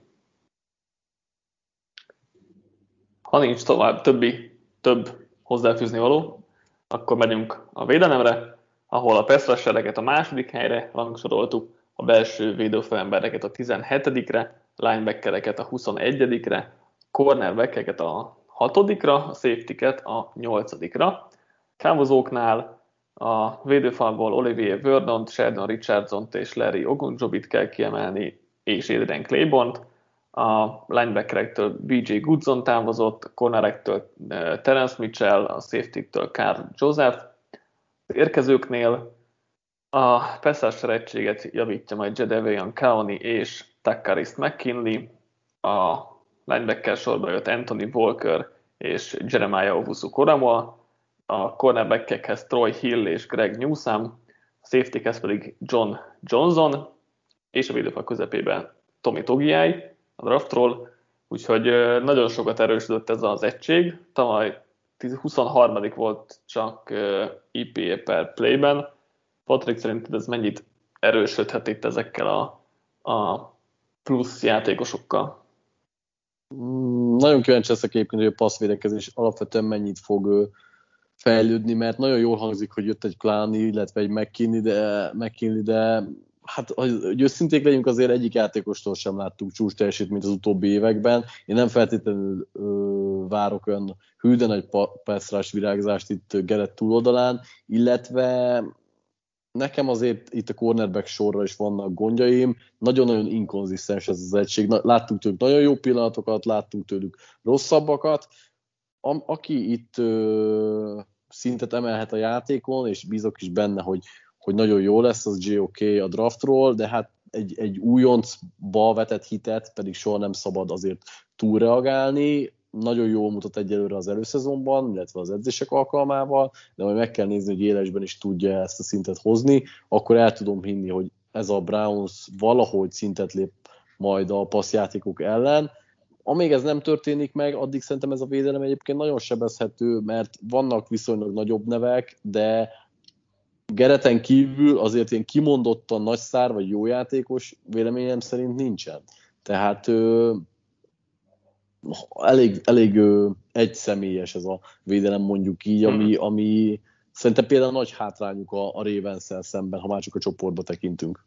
Ha nincs tovább többi, több hozzáfűzni való, akkor megyünk a védelemre. ahol a pass rushereket a második helyre rangsoroltuk, a belső védőfőembereket a tizenhetedikre, linebackereket a huszonegyedikre, cornerbackeket a hatodikra, a safetyket a nyolcadikra. Távozóknál a védőfalból Olivier Verdont, Sheldon Richardsont és Larry Ogunjobit kell kiemelni, és Adrian Claybont. A linebackerektől bé jé Goodson távozott, a cornerektől Terence Mitchell, a safetyktől Karl Joseph. Az érkezőknél a pass egységet javítja majd Jadeveon Clowney és Takaris McKinley. A linebacker sorba jött Anthony Walker és Jeremiah Owusu-Koramoah. A cornerbackekhez Troy Hill és Greg Newsome, a safetykhez pedig John Johnson, és a védőfal közepében Tommy Togiai a draftról, úgyhogy nagyon sokat erősödött ez az egység. Tavaly huszonharmadik volt csak i pé á per playben. Patrick, szerinted ez mennyit erősödhet itt ezekkel a, a plusz játékosokkal? Mm, nagyon kíváncsi leszek egyébként, hogy a passzvédekezés alapvetően mennyit fog fejlődni, mert nagyon jól hangzik, hogy jött egy Clowney, illetve egy McKinley, de, McKinley, de hát, hogy őszinték legyünk, azért egyik játékostól sem láttuk csúcs teljesítményt az utóbbi években. Én nem feltétlenül ö, várok olyan hűden nagy pass rush virágzást itt Garrett túloldalán, illetve nekem azért itt a cornerback sorra is vannak gondjaim. Nagyon-nagyon inkonzisztens ez az egység. Láttunk tőlük nagyon jó pillanatokat, láttunk tőlük rosszabbakat. A, aki itt ö, szintet emelhet a játékon, és bízok is benne, hogy, hogy nagyon jó lesz, az jé o ká a draftról, de hát egy, egy újoncba vetett hitet pedig soha nem szabad azért túlreagálni. Nagyon jól mutat egyelőre az előszezonban, illetve az edzések alkalmával, de majd meg kell nézni, hogy élesben is tudja ezt a szintet hozni, akkor el tudom hinni, hogy ez a Browns valahogy szintet lép majd a passzjátékok ellen. Amíg ez nem történik meg, addig szerintem ez a védelem egyébként nagyon sebezhető, mert vannak viszonylag nagyobb nevek, de Garretten kívül azért ilyen kimondottan nagy szár vagy jó játékos véleményem szerint nincsen. Tehát ö, elég, elég ö, egyszemélyes ez a védelem, mondjuk így, ami, ami szerintem például nagy hátrányuk a, a Ravens-szel szemben, ha már csak a csoportba tekintünk.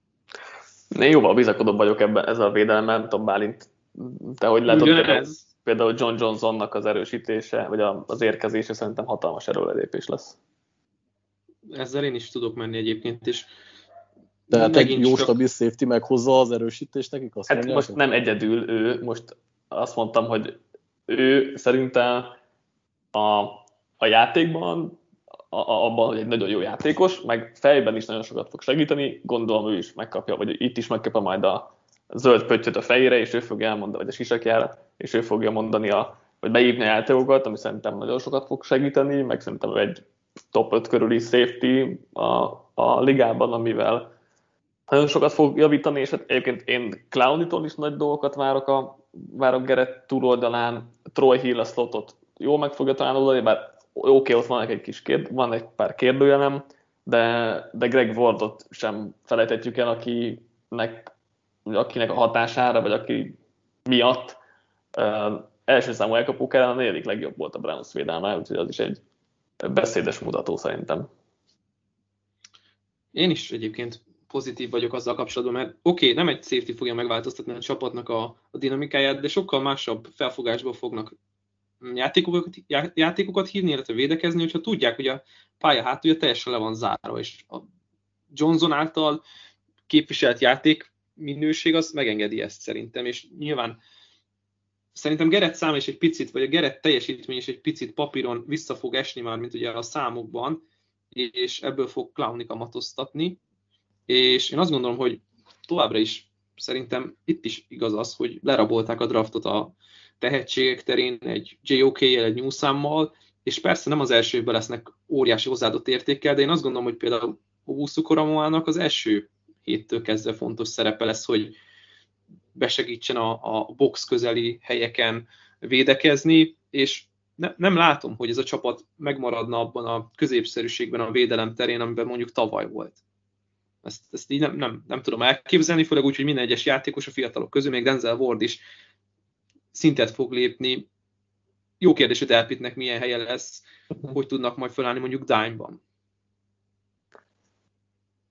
Én jóval bizakodóbb vagyok ebben ezzel a védelemmel, nem tudom, Bálint, te hogy látod, például, például John Johnsonnak az erősítése, vagy az érkezése szerintem hatalmas erőlelépés lesz. Ezzel én is tudok menni egyébként, és tehát egy jó stabil safety meghozza az erősítést nekik? Azt hát mondják, most nem egyedül ő, most azt mondtam, hogy ő szerintem a, a játékban, a, a, abban, hogy egy nagyon jó játékos, meg fejben is nagyon sokat fog segíteni, gondolom ő is megkapja, vagy itt is megkapja majd a zöld pöttyöt a fejére, és ő fogja elmondani, vagy a sisakjára, és ő fogja mondani, a, vagy beívni a játékokat, ami szerintem nagyon sokat fog segíteni, meg szerintem egy top öt körüli safety a, a ligában, amivel nagyon sokat fog javítani, és hát egyébként én Clowney-tól is nagy dolgokat várok a várok Garrett túloldalán, Troy Hill a slotot jól meg fogja találni oldani, bár oké, okay, ott van egy kis kérd, van egy pár kérdőjelem, de, de Greg Wardot sem felejthetjük el, akinek, akinek a hatására, vagy aki miatt uh, első számú elkapók ellen a negyedik legjobb volt a Browns védelme, úgyhogy az is egy beszédes mutató szerintem. Én is egyébként pozitív vagyok azzal kapcsolatban, mert oké, okay, nem egy safety fogja megváltoztatni a csapatnak a, a dinamikáját, de sokkal másabb felfogásból fognak játékokat, já, játékokat hívni, illetve védekezni, hogyha tudják, hogy a pálya hátulja teljesen le van zárva, és a Johnson által képviselt játék minőség az megengedi ezt szerintem, és nyilván szerintem Garrett szám is egy picit, vagy a Garrett teljesítmény is egy picit papíron vissza fog esni már, mint ugye a számokban, és ebből fog Clowney kamatoztatni, és én azt gondolom, hogy továbbra is szerintem itt is igaz az, hogy lerabolták a draftot a tehetségek terén egy jé o ká-jel, egy Newsome-mal, és persze nem az első évben lesznek óriási hozzáadott értékkel, de én azt gondolom, hogy például Owusu-Koramoah-nak az első héttől kezdve fontos szerepe lesz, hogy besegítsen a, a box közeli helyeken védekezni, és ne, nem látom, hogy ez a csapat megmaradna abban a középszerűségben a védelem terén, amiben mondjuk tavaly volt. Ezt, ezt így nem, nem, nem tudom elképzelni, főleg úgy, hogy minden egyes játékos a fiatalok közül, még Denzel Ward is szintet fog lépni. Jó kérdés, hogy Delpitnek milyen helye lesz, hogy tudnak majd felállni mondjuk dime-ban.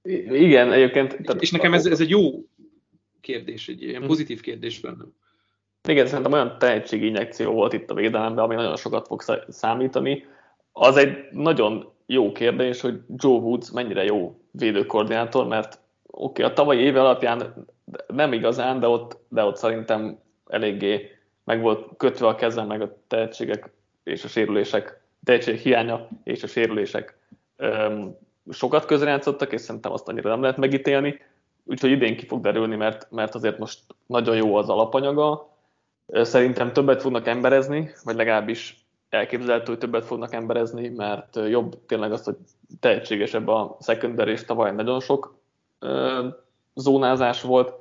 Igen, egyébként... Tehát és nekem ez, ez egy jó kérdés, egy ilyen pozitív kérdés bennem. Igen, szerintem olyan tehetséginjekció volt itt a védelemben, ami nagyon sokat fog számítani. Az egy nagyon jó kérdés, hogy Joe Woods mennyire jó védőkoordinátor, mert oké, okay, a tavalyi éve alapján nem igazán, de ott, de ott szerintem eléggé meg volt kötve a kezem, meg a tehetségek és a sérülések, tehetség hiánya és a sérülések öm, sokat közrejátszottak, és szerintem azt annyira nem lehet megítélni. Úgyhogy idén ki fog derülni, mert, mert azért most nagyon jó az alapanyaga. Szerintem többet fognak emberezni, vagy legalábbis elképzelhető, hogy többet fognak emberezni, mert jobb tényleg az, hogy tehetségesebb a secondary, és tavaly nagyon sok ö, zónázás volt.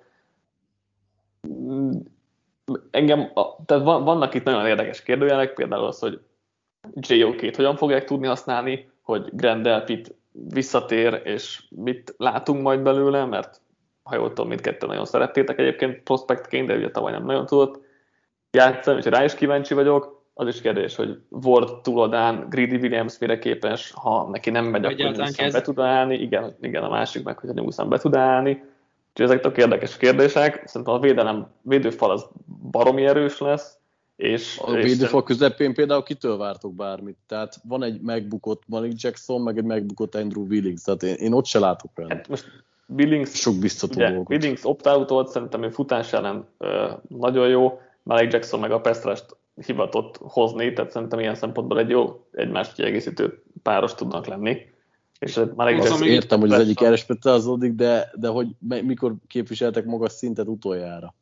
Engem, tehát vannak itt nagyon érdekes kérdőjelek, például az, hogy jé o ká-t hogyan fogják tudni használni, hogy Grant Delpit visszatér, és mit látunk majd belőle, mert ha jól tudom, mindkettő nagyon szerettétek egyébként prospektként, de ugye tavaly nem nagyon tudott játszani, és rá is kíváncsi vagyok. Az is kérdés, hogy Ward túlodán, Greedy Williams mire képes, ha neki nem megy, akkor Newsom be tud állni. Igen, igen, a másik meg, hogy a Newsom be tud állni. Úgyhogy ezek tök érdekes kérdések. Szerintem a védelem, védőfal az baromi erős lesz. És, a és védőfal közepén például kitől vártok bármit? Tehát van egy megbukott Malik Jackson, meg egy megbukott Andrew Willings, tehát én, én ott se látok benne. Hát most Willings, sok biztató ugye, dolgot. Willings opt-out volt, szerintem ő futás ellen ö, nagyon jó, Malik Jackson meg a Pestrest hivatott hozni, tehát szerintem ilyen szempontból egy jó egymást kiegészítő páros tudnak lenni. És Malik Jackson értem, hogy az egyik elrespetálódik, de, de hogy mikor képviseltek magas szintet utoljára?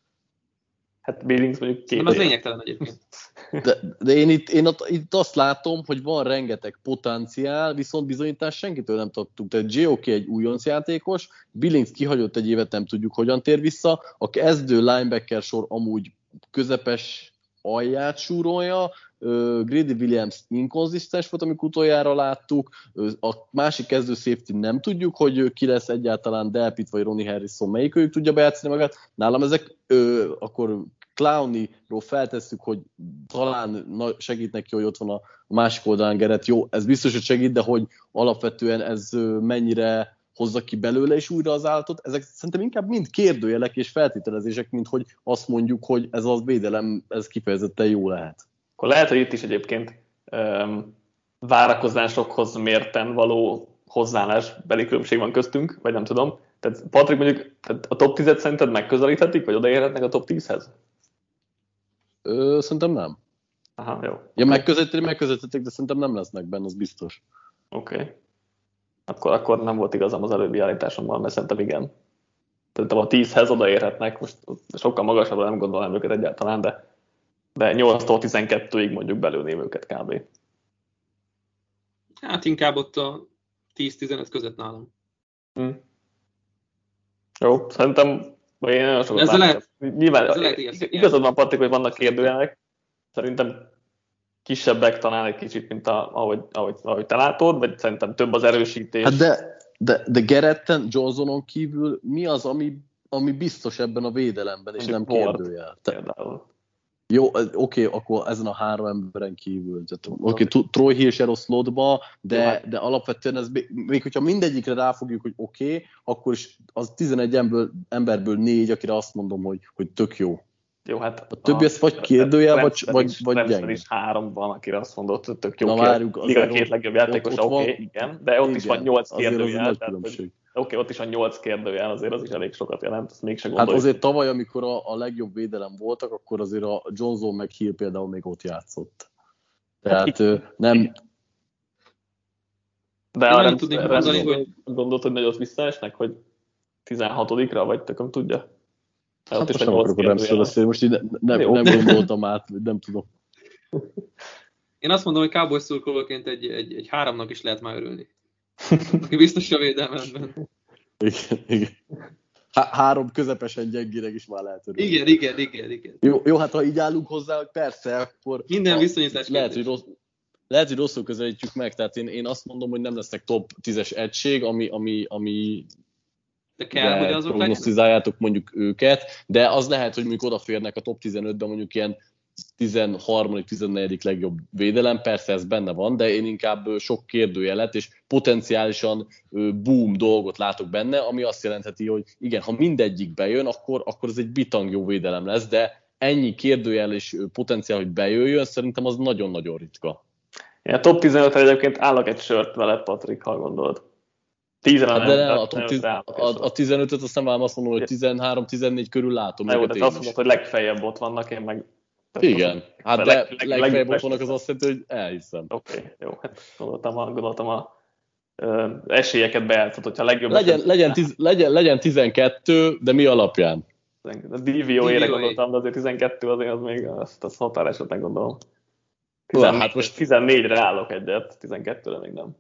Hát Billings mondjuk két. Nem, az lényegtelen egyébként. De, de én, itt, én ott, itt azt látom, hogy van rengeteg potenciál, viszont bizonyítást senkitől nem tudtuk. Tehát jé o ká egy újonc játékos, Billings kihagyott egy évet, nem tudjuk, hogyan tér vissza. A kezdő linebacker sor amúgy közepes alját súrolja, uh, Greedy Williams inkonzisztens volt, amikor utoljára láttuk, uh, a másik kezdő safety nem tudjuk, hogy ki lesz egyáltalán, Delpit vagy Ronnie Harrison, melyikőjük tudja bejátszani magát. Nálam ezek uh, akkor Clowney-ról feltesszük, hogy talán segít neki, hogy ott van a másik oldalán Gerett. Jó, ez biztos, hogy segít, de hogy alapvetően ez mennyire hozza ki belőle is újra az állatot, ezek szerintem inkább mind kérdőjelek és feltételezések, mint hogy azt mondjuk, hogy ez az védelem, ez kifejezetten jó lehet. Akkor lehet, hogy itt is egyébként um, várakozásokhoz mérten való hozzáállás beli különbség van köztünk, vagy nem tudom. Tehát Patrik, mondjuk tehát a top tízet szerinted megközelíthetik, vagy odaérhetnek a top tízhez? Ö, szerintem nem. Aha, jó. Ja, megközelíthetik, megközelíthetik, de szerintem nem lesznek benne, az biztos. Oké. Okay. Akkor, akkor nem volt igazam az előbbi állításommal, mert szerintem igen. Szerintem a tízhez odaérhetnek, most sokkal magasabbra nem gondolom őket egyáltalán, de, de nyolctól tizenkettőig mondjuk belőném őket kb. Hát inkább ott a tíz-tizenöt között nálam. Hm. Jó, szerintem én nagyon sokat látom. Nyilván igazad van, Patrik, hogy vannak kérdőjelek. Szerintem kisebbek talán egy kicsit, mint a, ahogy, ahogy, ahogy te látod, vagy szerintem több az erősítés. Hát de, de, de Geretten, Johnsonon kívül mi az, ami, ami biztos ebben a védelemben, és nem kérdőjel? Például. Jó, oké, okay, akkor ezen a három emberen kívül. Oké, okay, Troy Hill slotba, de, de alapvetően ez, még hogyha mindegyikre ráfogjuk, hogy oké, okay, akkor is az tizenegy emberből, emberből négy, akire azt mondom, hogy, hogy tök jó. Jó, hát a többi ez vagy kérdőjel, vagy, vagy, vagy gyenge. is három van, akire azt mondott, hogy tök jó. Na várjuk. Liga a két legjobb játékos, oké, okay, igen, de ott igen, is van nyolc kérdőjel. Oké, okay, ott is van nyolc kérdőjel, azért az is elég sokat jelent, ezt mégsem gondoljuk. Hát azért tavaly, amikor a, a legjobb védelem voltak, akkor azért a Johnson meg Hill például még ott játszott. Tehát hát, nem... De arra nem tudnék mondani, hogy gondolod, hogy nagyot visszaesnek, hogy tizenhatodikra, vagy tököm tudja? Hát ott most nem akarok nem szólni, most így ne, ne, nem gondoltam át, nem tudom. Én azt mondom, hogy Cowboys szurkolóként egy, egy, egy háromnak is lehet már örülni. Aki biztos a védelmemben. Igen, igen. Há- három közepesen gyengének is már lehet örülni. Igen, igen, igen, igen. Jó, jó, hát ha így állunk hozzá, hogy persze, akkor... Minden viszonyítás lehet, hogy rossz, lehet, hogy rosszul közelítjük meg, tehát én, én azt mondom, hogy nem lesznek top tízes egység, ami... ami, ami de kell, hogy azok prognosztizáljátok mondjuk őket, de az lehet, hogy mondjuk odaférnek a top tizenötben mondjuk ilyen tizenharmadik tizennegyedik legjobb védelem, persze ez benne van, de én inkább sok kérdőjelet és potenciálisan boom dolgot látok benne, ami azt jelentheti, hogy igen, ha mindegyik bejön, akkor, akkor ez egy bitang jó védelem lesz, de ennyi kérdőjel és potenciál, hogy bejöjjön, szerintem az nagyon-nagyon ritka. Én a top tizenötre egyébként állok egy sört veled, Patrik, ha gondolod. Hát de ne, a, tiz, a, a tizenötöt azt nem azt mondom, hogy tizenhárom tizennégy körül látom. Jó, de azt mondod, hogy legfeljebb ott vannak, én meg... Igen, hát de leg, leg, legfeljebb ott vannak, az azt jelenti, hogy elhiszem. Oké, okay, jó, hát gondoltam a, gondoltam a ö, esélyeket bejátszott, hogyha legjobb... Legyen, legyen, tiz, legyen, legyen tizenkettő, de mi alapján? A dé vé ó-ére gondoltam, de azért tizenkettő azért az még azt, azt határesetnek gondolom. tizennégy, hát most tizennégyre állok egyet, tizenkettőre még nem.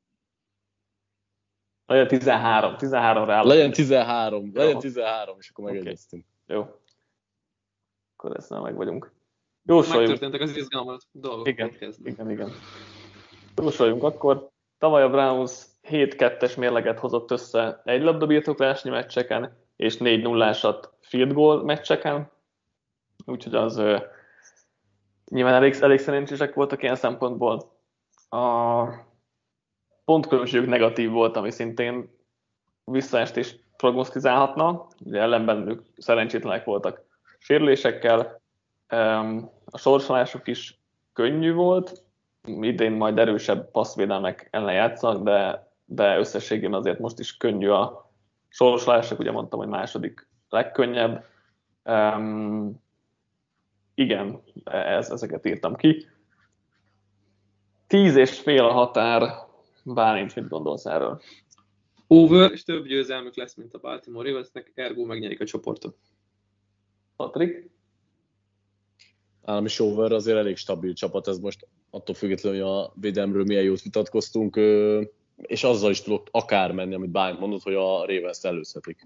Legyen tizenhárom, tizenháromra állok. Legyen tizenhárom, legyen tizenhárom, és akkor megegyeztünk. Okay. Jó. Akkor ezt meg vagyunk. Jósoljunk. Megtörténtek az izgalmas dolgok. Igen, igen, igen. Jósoljunk akkor. Tavaly a Browns hét kettes mérleget hozott össze egy labdabirtoklásnyi meccseken, és négy nullásat field goal meccseken. Úgyhogy az ö, nyilván elég, elég szerencsések voltak ilyen szempontból. A pontkülönbségük negatív volt, ami szintén visszaestést prognosztizálhatna. Ugye ellenben ők szerencsétlenek voltak sérülésekkel. A sorsolásuk is könnyű volt. Idén majd erősebb passzvédelmek ellen játszanak, de, de összességében azért most is könnyű a sorsolások. Ugye mondtam, hogy második legkönnyebb. Um, igen, ez, ezeket írtam ki. Tíz és fél a határ. Bálint, mit gondolsz erről? Over, és több győzelmük lesz, mint a Baltimore Ravensnek, ergo megnyerik a csoportot. Patrik? Nálam is over, azért elég stabil csapat, ez most attól függetlenül, hogy a védelemről milyen jót vitatkoztunk, és azzal is tudok akár menni, amit Bálint mondott, hogy a Ravens-t előzhetik.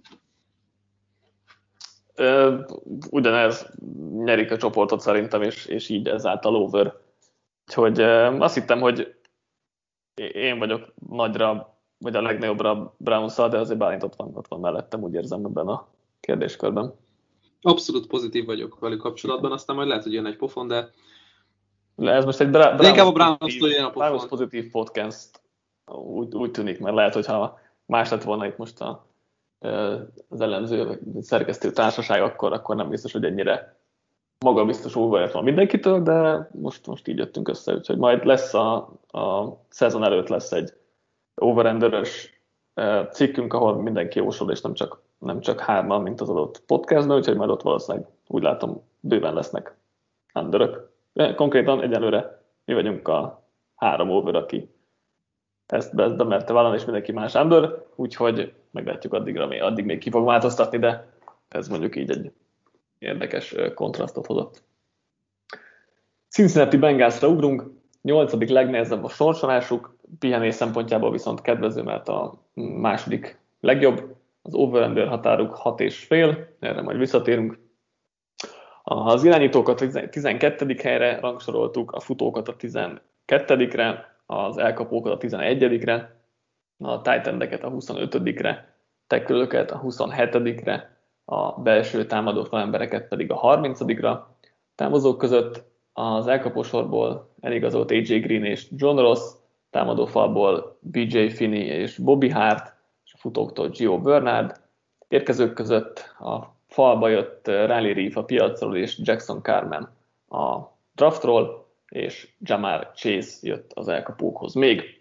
Ugyanez nyerik a csoportot szerintem, és, és így ezáltal over. Úgyhogy azt hittem, hogy én vagyok nagyra, vagy a legnagyobbra Browns-szal, de azért Bálint ott van, ott van mellettem, úgy érzem ebben a kérdéskörben. Abszolút pozitív vagyok velük kapcsolatban, aztán majd lehet, hogy jön egy pofon, de... Ez most egy Bra- Browns, inkább a Browns-tól jön a pofon. Browns pozitív podcast, úgy, úgy tűnik, mert lehet, hogyha más lett volna itt most a, az ellenző szerkesztő társaság, akkor, akkor nem biztos, hogy ennyire magabiztos óvajat van mindenkitől, de most, most így jöttünk össze, úgyhogy majd lesz a, a szezon előtt lesz egy over-enderös cikkünk, ahol mindenki jósol, és nem csak, nem csak hárman, mint az adott podcastban, úgyhogy majd ott valószínűleg úgy látom, bőven lesznek underök. Konkrétan egyelőre mi vagyunk a három over, aki ezt be, bemerte vállalni, és mindenki más under, úgyhogy meglátjuk addigra, addig még ki fog változtatni, de ez mondjuk így egy érdekes kontrasztot hozott. Cincinnati Bengalsra ugrunk, nyolcadik legnehezebb a sorsolásuk, pihenés szempontjából viszont kedvező, mert a második legjobb, az over-under határuk hat és fél, erre majd visszatérünk. Az irányítókat a tizenkettedik helyre rangsoroltuk, a futókat a tizenkettedikre, az elkapókat a tizenegyedikre, a tight endeket a huszonötödikre, tackle-öket a huszonhetedikre, a belső támadó falembereket pedig a harmincadikra. Támozók között az elkapósorból eligazolt á jé Green és John Ross, támadófalból bé jé Finney és Bobby Hart, és a futóktól Gio Bernard. Érkezők között a falba jött Riley Reef a piacról és Jackson Carman a draftról, és Jamar Chase jött az elkapókhoz még.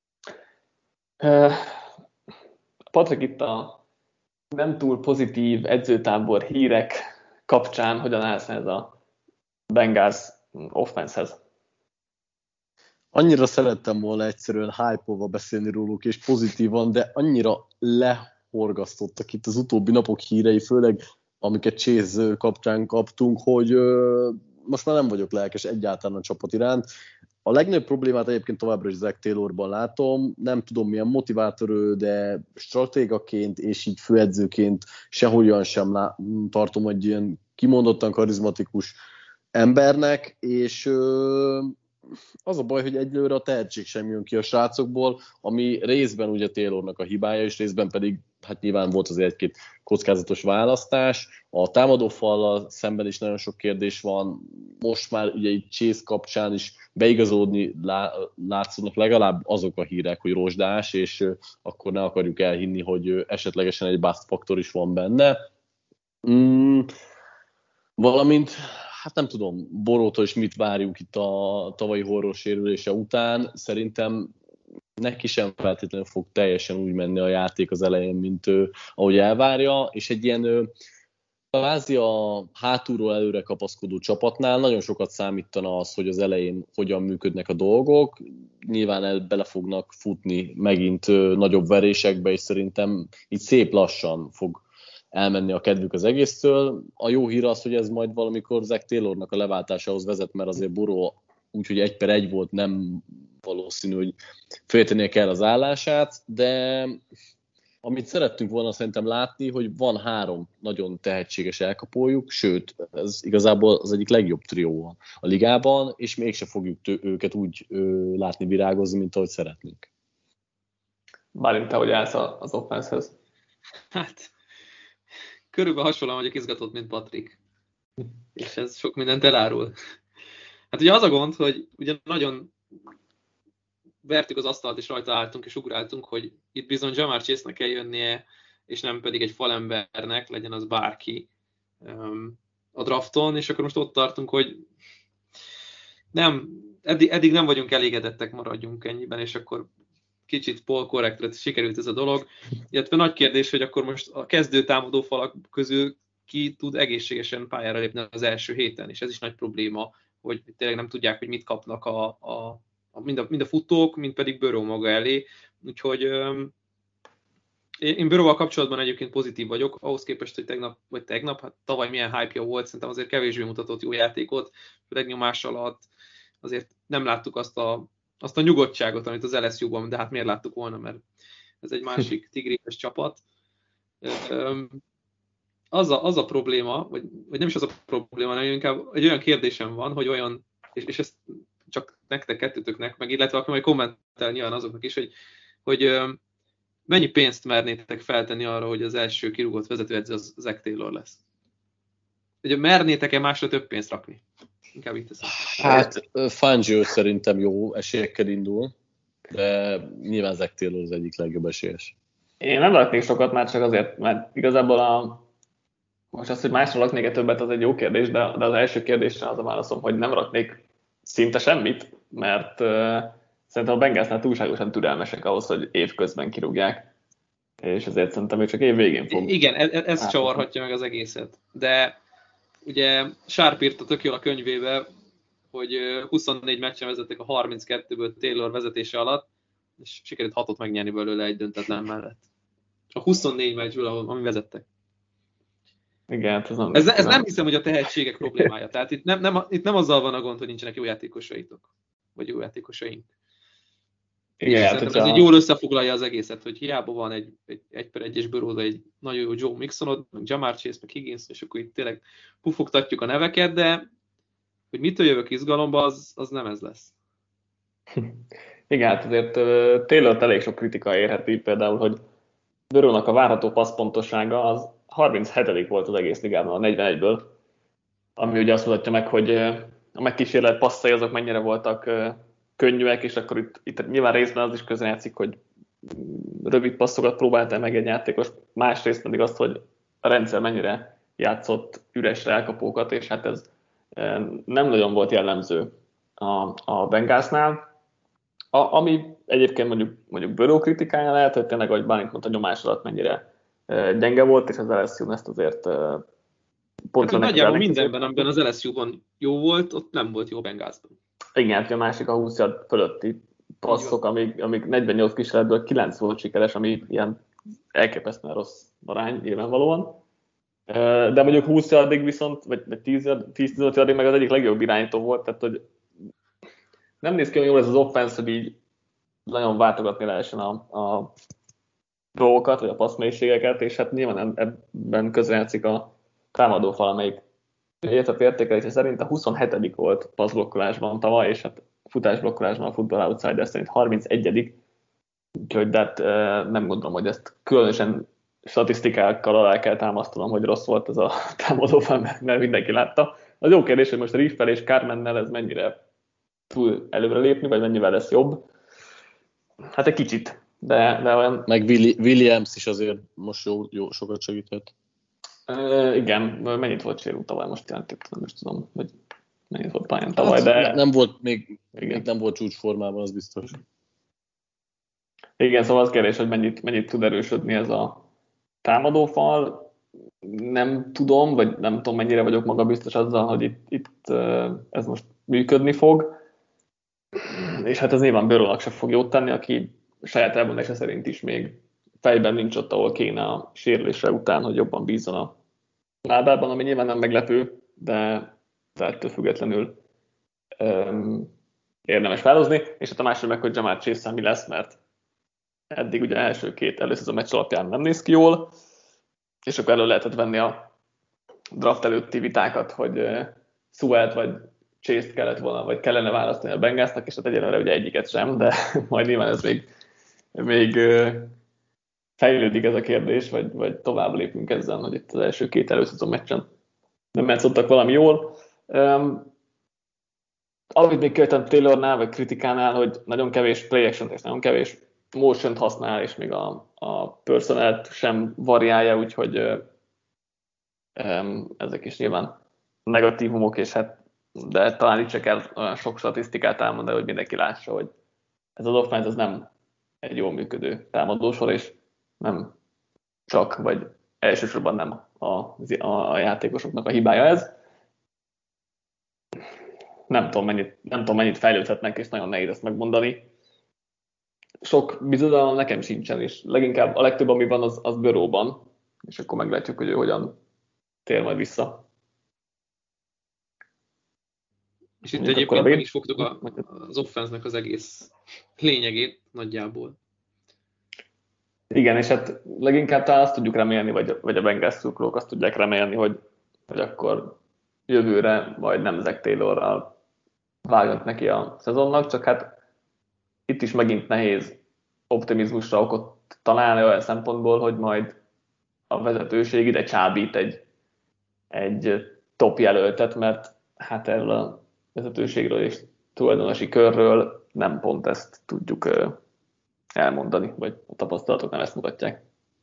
Patrik, itt a nem túl pozitív edzőtábor hírek kapcsán hogyan állsz ez a Bengals offense-hez? Annyira szerettem volna egyszerűen hype-olva beszélni róluk, és pozitívan, de annyira lehorgasztottak itt az utóbbi napok hírei, főleg amiket Chase kapcsán kaptunk, hogy ö, most már nem vagyok lelkes egyáltalán a csapat iránt. A legnagyobb problémát egyébként továbbra is Zach Taylorban látom, nem tudom milyen motivátor ő, de stratégaként és így főedzőként sehogyan sem lá- tartom egy ilyen kimondottan karizmatikus embernek, és ö, az a baj, hogy egyelőre a tehetség sem jön ki a srácokból, ami részben ugye Taylornak a hibája, és részben pedig hát nyilván volt azért egy-két kockázatos választás. A támadófallal szemben is nagyon sok kérdés van, most már ugye itt Chase kapcsán is beigazódni lá, látszódnak legalább azok a hírek, hogy rozsdás, és akkor ne akarjuk elhinni, hogy esetlegesen egy bust faktor is van benne. Mm, valamint, hát nem tudom, Borótól is mit várjuk itt a tavalyi horror sérülése után. Szerintem neki sem feltétlenül fog teljesen úgy menni a játék az elején, mint ő, ahogy elvárja, és egy ilyen kvázi a hátulról előre kapaszkodó csapatnál nagyon sokat számítana az, hogy az elején hogyan működnek a dolgok. Nyilván el bele fognak futni megint nagyobb verésekbe, és szerintem így szép lassan fog elmenni a kedvük az egésztől. A jó hír az, hogy ez majd valamikor Zach Taylornak a leváltásához vezet, mert azért Burrow úgyhogy egy per egy volt, nem valószínű, hogy féltenie kell az állását, de amit szerettünk volna szerintem látni, hogy van három nagyon tehetséges elkapójuk, sőt, ez igazából az egyik legjobb trió a ligában, és mégse fogjuk tő, őket úgy ö, látni virágozni, mint ahogy szeretnénk. Bálint, te hogy állsz az offense-hez? Hát, körülbelül hasonlóan vagyok izgatott, mint Patrik. És ez sok mindent elárul. Hát ugye az a gond, hogy ugye nagyon vertük az asztalt, és rajta álltunk, és ugráltunk, hogy itt bizony Ja'Marr Chase-nek kell jönnie, és nem pedig egy falembernek, legyen az bárki um, a drafton, és akkor most ott tartunk, hogy nem, eddig, eddig nem vagyunk elégedettek, maradjunk ennyiben, és akkor kicsit Paul Correctre sikerült ez a dolog. Illetve nagy kérdés, hogy akkor most a kezdő támadó falak közül ki tud egészségesen pályára lépni az első héten, és ez is nagy probléma, hogy tényleg nem tudják, hogy mit kapnak a, a, a, mind, a mind a futók, mind pedig Burrow maga elé. Úgyhogy um, én, én Burrowval kapcsolatban egyébként pozitív vagyok, ahhoz képest, hogy tegnap, vagy tegnap, hát tavaly milyen hype-ja volt, szerintem azért kevésbé mutatott jó játékot, főleg nyomás alatt azért nem láttuk azt a, azt a nyugodtságot, amit az el es u-ban, de hát miért láttuk volna, mert ez egy másik tigris csapat. Um, Az a, az a probléma, vagy, vagy nem is az a probléma, hanem inkább egy olyan kérdésem van, hogy olyan, és, és ezt csak nektek, kettőtöknek, meg illetve akkor majd kommentel nyilván azoknak is, hogy, hogy mennyi pénzt mernétek feltenni arra, hogy az első kirúgott vezetőedző az Zach Taylor lesz? Ugye mernétek-e másra több pénzt rakni? Inkább itt teszem. Hát Fangio szerintem jó esélyekkel indul, de nyilván Zach Taylor az egyik legjobb esélyes. Én nem raknék sokat már csak azért, mert igazából a most az, hogy másra raknék-e többet, az egy jó kérdés, de, de az első kérdésre az a válaszom, hogy nem raknék szinte semmit, mert uh, szerintem a Bengalsnál túlságosan türelmesek ahhoz, hogy évközben kirúgják, és ezért szerintem még csak év végén fog. Igen, ez, ez csavarhatja meg az egészet, de ugye Sharp írta tök jól a könyvébe, hogy huszonnégy meccsen vezettek a harminckettőből Taylor vezetése alatt, és sikerült hatot megnyerni belőle egy döntetlen mellett. A huszonnégy meccsből, ami vezettek. Igen, ez nem, ez, ez nem hiszem, hogy a tehetségek problémája. Tehát itt nem, nem, itt nem azzal van a gond, hogy nincsenek jó játékosaitok, vagy jó játékosaink. Igen, hát, ez egy jól összefoglalja az egészet, hogy hiába van egy, egy, egy per egyes Burrow, egy nagyon jó Joe Mixonod, meg Ja'Marr Chase, meg Higgins, és akkor itt tényleg pufogtatjuk a neveket, de hogy mitől jövök izgalomba, az, az nem ez lesz. Igen, hát azért uh, Taylort elég sok kritika érheti, például, hogy Burrownak a várható passzpontossága az harminchetedik volt az egész ligában a negyvenegyből, ami ugye azt mutatja meg, hogy a megkísérlelt passzai azok mennyire voltak könnyűek, és akkor itt, itt nyilván részben az is közrejátszik, hogy rövid passzokat próbálta meg egy játékos, másrészt pedig azt, hogy a rendszer mennyire játszott üresre elkapókat, és hát ez nem nagyon volt jellemző a, a Bengalsnál. A, ami egyébként mondjuk, mondjuk Burrow kritikája lehet, hogy tényleg, ahogy Bálint mondta, nyomás alatt mennyire gyenge volt, és az el es u ezt azért pontra hát, nagyjából mindenben, amiben az el es u-ban jó volt, ott nem volt jó Bengalsban. Igen, a másik a húsz yard fölötti passzok, amik, amik negyvennyolc kísérletből kilenc volt sikeres, ami ilyen elképesztően rossz arány nyilvánvalóan. De mondjuk húsz yardig viszont, vagy tíz-tizenöt yardig meg az egyik legjobb irányító volt, tehát hogy nem néz ki, hogy jól ez az offense, hogy így nagyon váltogatni lehessen a, a dolgokat, vagy a passzmélységeket, és hát nyilván ebben közrejátszik a támadófal, amelyik értett értékelése szerint a huszonhetedik volt passzblokkolásban tavaly, és hát futásblokkolásban a Football Outsider szerint harmincegyedik Úgyhogy de hát, nem gondolom, hogy ezt különösen statisztikákkal alá kell támasztanom, hogy rossz volt ez a támadófal, mert mindenki látta. Az jó kérdés, hogy most Riffel és Carmennel ez mennyire tud előre lépni, vagy mennyivel lesz jobb. Hát egy kicsit, de, de olyan... Meg Williams is azért most jó, jó sokat segített. Uh, igen, mennyit volt sérült tavaly, most jelentük, nem is tudom, hogy mennyit volt pályán tavaly, de... Hát, nem volt, még, még nem volt csúcsformában, az biztos. Igen, szóval az kérdés, hogy mennyit, mennyit tud erősödni ez a támadófal. Nem tudom, vagy nem tudom, mennyire vagyok magabiztos azzal, hogy itt, itt ez most működni fog. És hát ez nyilván Burrownak se fog jót tenni, aki saját elmondása szerint is még fejben nincs ott, ahol kéne a sérülésre után, hogy jobban bízzon a lábában, ami nyilván nem meglepő, de, de ettől függetlenül um, érdemes felhozni. És hát a másik meg, hogy Ja'Marr Chase-szel mi lesz, mert eddig ugye első két először a meccs alapján nem néz ki jól, és akkor elő lehetett venni a draft előtti vitákat, hogy uh, Sewell-t vagy Chase-t kellett volna, vagy kellene választani a Bengalsnak, és hát egyelőre ugye egyiket sem, de majd nyilván ez még, még uh, fejlődik ez a kérdés, vagy, vagy tovább lépünk ezzel, hogy itt az első két előszezon meccsen nem játszottak valami jól. Um, amit még kértem Taylornál, vagy kritikánál, hogy nagyon kevés play action és nagyon kevés motion-t használ, és még a, a personalt sem variálja, úgyhogy um, ezek is nyilván negatívumok, és hát de talán itt se kell olyan sok statisztikát elmondani, hogy mindenki lássa, hogy ez az offense az nem egy jól működő támadósor, és nem csak, vagy elsősorban nem a, a, a játékosoknak a hibája ez. Nem tudom, mennyit, nem tudom, mennyit fejlődhetnek, és nagyon nehéz ezt megmondani. Sok bizonyalom nekem sincsen, és leginkább a legtöbb, ami van, az, az Burrowban, és akkor meglátjuk, hogy ő hogyan tér majd vissza. És itt egyébként meg is fogtuk a, az offense-nek az egész lényegét nagyjából. Igen, és hát leginkább talán azt tudjuk remélni, vagy, vagy a Bengals szurkolók azt tudják remélni, hogy, hogy akkor jövőre majd nem Zach Taylorral vágnak neki a szezonnak, csak hát itt is megint nehéz optimizmusra okot találni olyan szempontból, hogy majd a vezetőség ide csábít egy, egy top jelöltet, mert hát erről a vezetőségről és tulajdonosi körről nem pont ezt tudjuk elmondani, vagy a tapasztalatok nem ezt mutatják.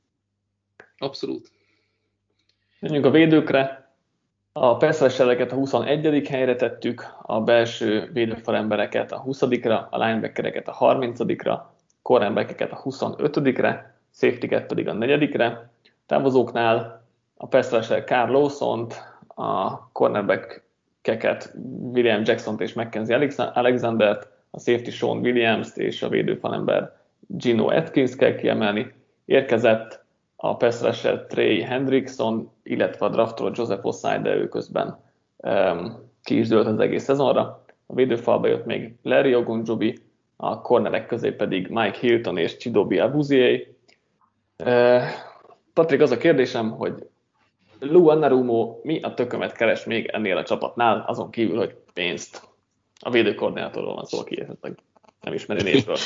Abszolút. Menjünk a védőkre. A pass-rushereket a huszonegyedik helyre tettük, a belső védőfalembereket a huszadikra, a linebackereket a harmincadikra, cornerbackeket a huszonötödikre, safetyket pedig a negyedikre. Távozóknál a pass-rusher Carl Lawsont, a cornerbackeket William Jacksont és Mackenzie Alexandert, a safety Sean Williams-t és a védőfalember Gino Atkins kell kiemelni. Érkezett a pass rusher Trey Hendrickson, illetve a draftolt Joseph Ossai, de ő közben um, ki is dőlt az egész szezonra. A védőfalba jött még Larry Ogunjobi, a cornerek közé pedig Mike Hilton és Chidobe Awuzie. Uh, Patrik, az a kérdésem, hogy Lou Anarumo mi a tökömet keres még ennél a csapatnál, azon kívül, hogy pénzt. A védőkoordinátorról van szó, aki esetleg nem ismeri névről.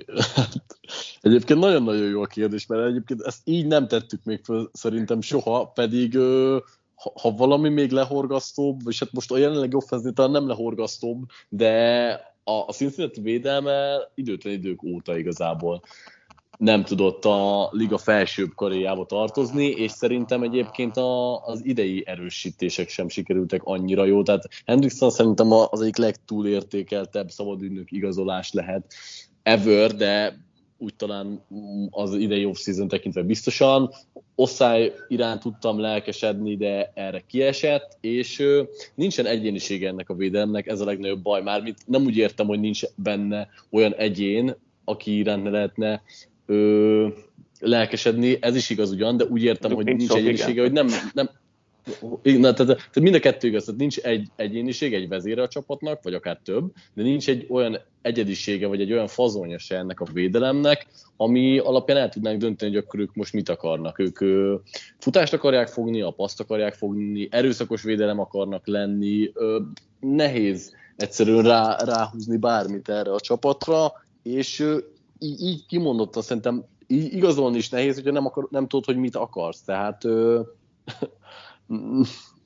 Egyébként nagyon-nagyon jó a kérdés, mert egyébként ezt így nem tettük még föl szerintem soha, pedig ha, ha valami még lehorgasztóbb, és hát most a jelenlegi offense talán nem lehorgasztóbb, de a, a Cincinnati védelme időtlen idők óta igazából nem tudott a liga felsőbb karéjába tartozni, és szerintem egyébként a, az idei erősítések sem sikerültek annyira jó. Tehát Hendrickson szerintem az egyik legtúlértékeltebb szabadügynök igazolás lehet ever, de úgy talán az idei off-season tekintve biztosan. Ossai iránt tudtam lelkesedni, de erre kiesett, és ö, nincsen egyénisége ennek a védelemnek, ez a legnagyobb baj. Mármint nem úgy értem, hogy nincs benne olyan egyén, aki iránt ne lehetne ö, lelkesedni, ez is igaz ugyan, de úgy értem, hogy nincs egyénisége, hogy nem... nem Na, tehát, tehát mind a kettő igaz, tehát nincs egy egyéniség, egy vezére a csapatnak, vagy akár több, de nincs egy olyan egyedisége, vagy egy olyan fazonja se ennek a védelemnek, ami alapján el tudnánk dönteni, hogy akkor ők most mit akarnak. Ők ö, futást akarják fogni, a paszt akarják fogni, erőszakos védelem akarnak lenni, ö, nehéz egyszerűen rá, ráhúzni bármit erre a csapatra, és ö, így, így kimondottan szerintem így igazolni is nehéz, hogyha nem, akar, nem tudod, hogy mit akarsz. Tehát... Ö,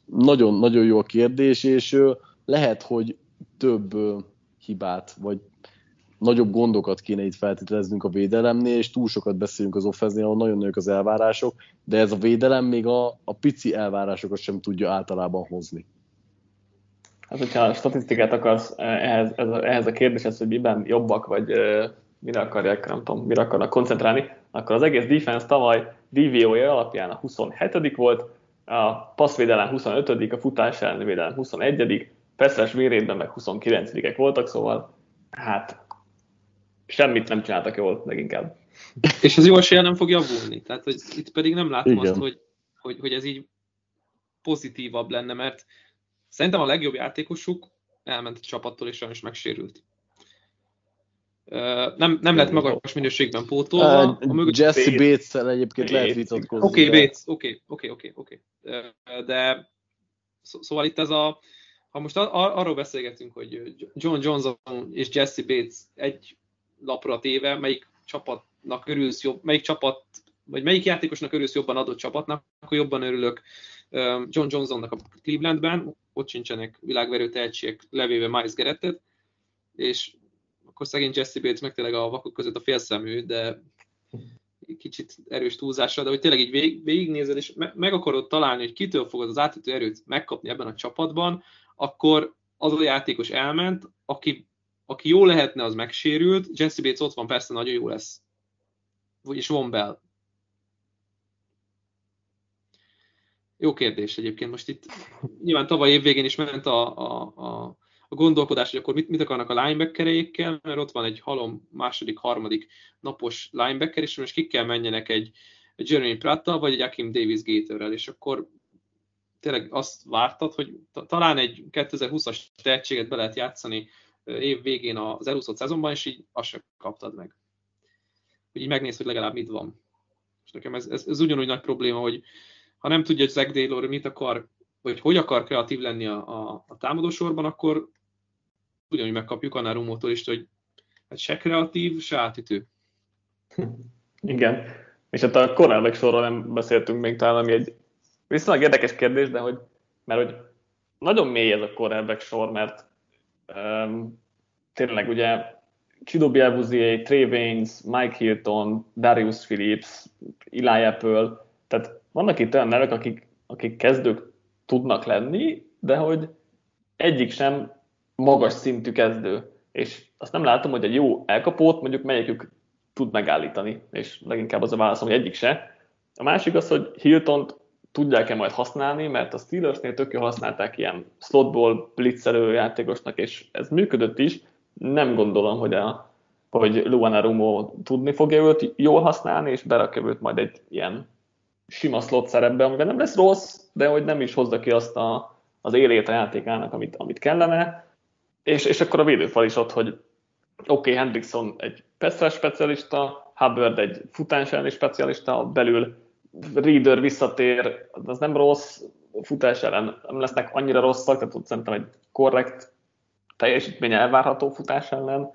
nagyon, nagyon jó a kérdés, és lehet, hogy több hibát, vagy nagyobb gondokat kéne itt feltételeznünk a védelemnél, és túl sokat beszélünk az offenznél, ahol nagyon nagyok az elvárások, de ez a védelem még a, a pici elvárásokat sem tudja általában hozni. Hát, hogyha a statisztikát akarsz ehhez, ehhez a kérdéshez, hogy miben jobbak, vagy uh, mire akarják, nem tudom, mire akarnak koncentrálni, akkor az egész defense tavaly dé vé o-ja alapján a huszonhetedik volt, a passzvédelem huszonötödik, a futás elleni védelem huszonegyedik, pass vérétben meg huszonkilencedikek voltak, szóval hát semmit nem csináltak jól, leginkább. És ez jó eséllyel nem fog javulni. Tehát hogy itt pedig nem látom Igen. azt, hogy, hogy, hogy ez így pozitívabb lenne, mert szerintem a legjobb játékosuk elment a csapattól, és sajnos megsérült. Nem, nem lett magas minőségben pótolva. Uh, Jesse Bates-szel egyébként Bates. lehet vitatkozni. Oké, okay, Bates, oké, oké, oké, oké. De szóval itt ez a, ha most ar- arról beszélgetünk, hogy John Johnson és Jesse Bates egy lapra téve, melyik csapatnak örülsz jobb, melyik csapat, vagy melyik játékosnak örülsz jobban adott csapatnak, akkor jobban örülök John Johnsonnak a Clevelandben, ott sincsenek világverő tehetségek, levéve Miles Garrettet, és akkor szegény Jesse Bates meg tényleg a vakok között a félszemű, de kicsit erős túlzásra, de hogy tényleg így vég, végignézed, és me- meg akarod találni, hogy kitől fogod az átütő erőt megkapni ebben a csapatban, akkor az a játékos elment, aki, aki jó lehetne, az megsérült, Jesse Bates ott van, persze nagyon jó lesz. És Von Bell. Jó kérdés egyébként. Most itt nyilván tavaly évvégén is ment a, a, a, a gondolkodás, hogy akkor mit, mit akarnak a linebackereikkel, mert ott van egy halom második, harmadik napos linebacker, és most kikkel menjenek egy, egy Jeremy Pratt-tal, vagy egy Akeem Davis Gatorrel, és akkor tényleg azt vártad, hogy ta, talán egy kétezer-húszas tehetséget be lehet játszani év végén az elúszott szezonban, és így azt sem kaptad meg. Hogy így megnéz, hogy legalább mit van. És nekem ez, ez, ez ugyanúgy nagy probléma, hogy ha nem tudja, hogy Zach Taylor mit akar, vagy hogy akar kreatív lenni a, a, a támadósorban, akkor ugyanúgy megkapjuk annál Rumótól is, hogy hát se kreatív, se átütő. Igen. És hát a cornerback sorról nem beszéltünk még talán, ami egy viszonylag érdekes kérdés, de hogy, mert hogy nagyon mély ez a cornerback sor, mert um, tényleg ugye Chidobe Awuzie, Trey Waynes, Mike Hilton, Darius Phillips, Eli Apple, tehát vannak itt olyan nevek, akik, akik kezdők tudnak lenni, de hogy egyik sem magas szintű kezdő. És azt nem látom, hogy egy jó elkapót mondjuk melyikük tud megállítani, és leginkább az a válaszom, hogy egyik se. A másik az, hogy Hiltont tudják-e majd használni, mert a Steelersnél tök jól használták ilyen slotból blitzelő játékosnak, és ez működött is. Nem gondolom, hogy, a, hogy Luan Arumo tudni fogja őt jól használni, és berakja őt majd egy ilyen sima slot szerepbe, amiben nem lesz rossz, de hogy nem is hozza ki azt a, az élét a játékának, amit, amit kellene. És, és akkor a védőfal is ott, hogy oké, okay, Hendrickson egy pass rush specialista, Hubbard egy futás elleni specialista, belül Reader visszatér, az nem rossz, futás ellen nem lesznek annyira rosszak, tehát ott szerintem egy korrekt teljesítmény elvárható futás ellen,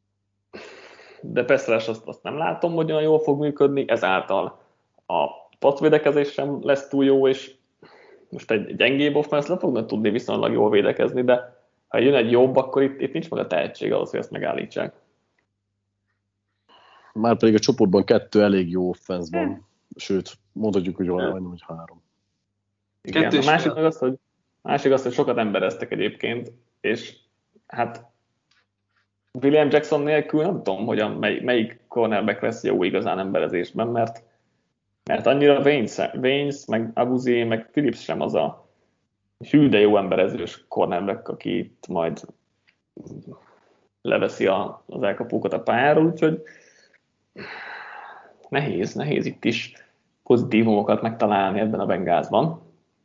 de pass rush azt, azt nem látom, hogy olyan jól fog működni, ezáltal a passzvédekezés sem lesz túl jó, és most egy gyengébb offense le fognak tudni viszonylag jól védekezni, de ha jön egy jobb, akkor itt, itt nincs meg a tehetség ahhoz, hogy ezt megállítsák. Márpedig a csoportban kettő elég jó offense-ban, sőt, mondhatjuk, hogy majdnem, hogy három. Igen, a másik az, hogy, másik az, hogy sokat embereztek egyébként, és hát William Jackson nélkül nem tudom, hogy a, mely, melyik cornerback lesz jó igazán emberezésben, mert, mert annyira Waynes, Waynes, meg Awuzie, meg Phillips sem az a hű, de jó emberezős cornerback, aki itt majd leveszi a, az elkapókat a pályáról, úgyhogy nehéz, nehéz itt is pozitívumokat megtalálni ebben a Bengalsban.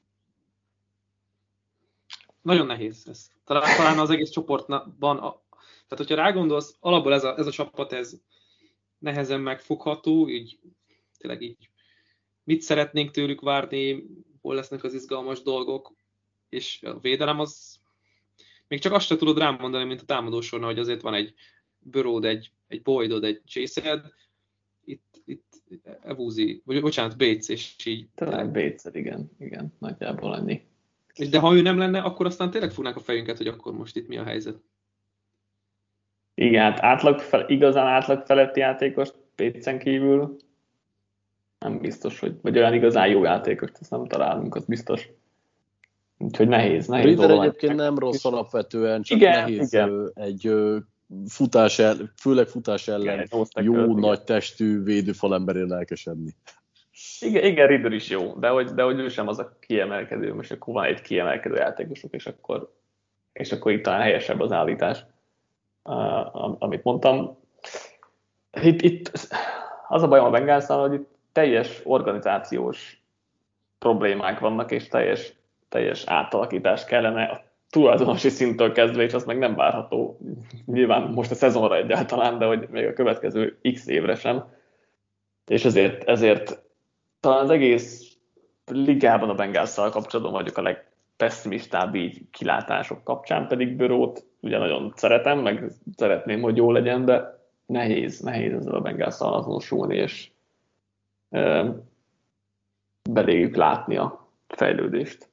Nagyon nehéz ez. Talán, talán az egész csoportban, a, tehát hogyha rágondolsz, alapból ez a, ez a csapat ez nehezen megfogható, így tényleg így mit szeretnénk tőlük várni, hol lesznek az izgalmas dolgok, és a védelem az még csak azt sem tudod rám mondani, mint a támadósornál, hogy azért van egy Burrowd, egy, egy Boydod, egy Chase-ed, itt, itt Awuzie, vagy bocsánat, Bates, és így... Talán Bates, igen, igen, nagyjából annyi. De ha ő nem lenne, akkor aztán tényleg fognák a fejünket, hogy akkor most itt mi a helyzet. Igen, hát átlag fel, igazán átlag feletti játékos Pécen kívül nem biztos, hogy, vagy olyan igazán jó játékost, ezt nem találunk, az biztos. Úgyhogy nehéz, nehéz. Rieder egyébként nem rossz alapvetően, csak igen, nehéz igen. egy futás ellen, főleg futás ellen igen, jó, költ, nagy igen. testű védőfalemberén lelkesedni. Igen, igen, Rieder is jó, de hogy, de hogy ő sem az a kiemelkedő, most akkor van egy kiemelkedő játékosok, és akkor, és akkor itt talán helyesebb az állítás, uh, amit mondtam. Itt, itt az a bajom a Bengalsszal, hogy itt teljes organizációs problémák vannak, és teljes, teljes átalakítás kellene a tulajdonosi szinttől kezdve, és az meg nem várható. Nyilván most a szezonra egyáltalán, de hogy még a következő x évre sem. És ezért, ezért talán az egész ligában a Bengalsszal kapcsolatban vagyok a legpesszimistább így kilátások kapcsán, pedig Burrowt ugye nagyon szeretem, meg szeretném, hogy jó legyen, de nehéz, nehéz ezzel a Bengalsszal azonosulni, és e, beléjük látni a fejlődést.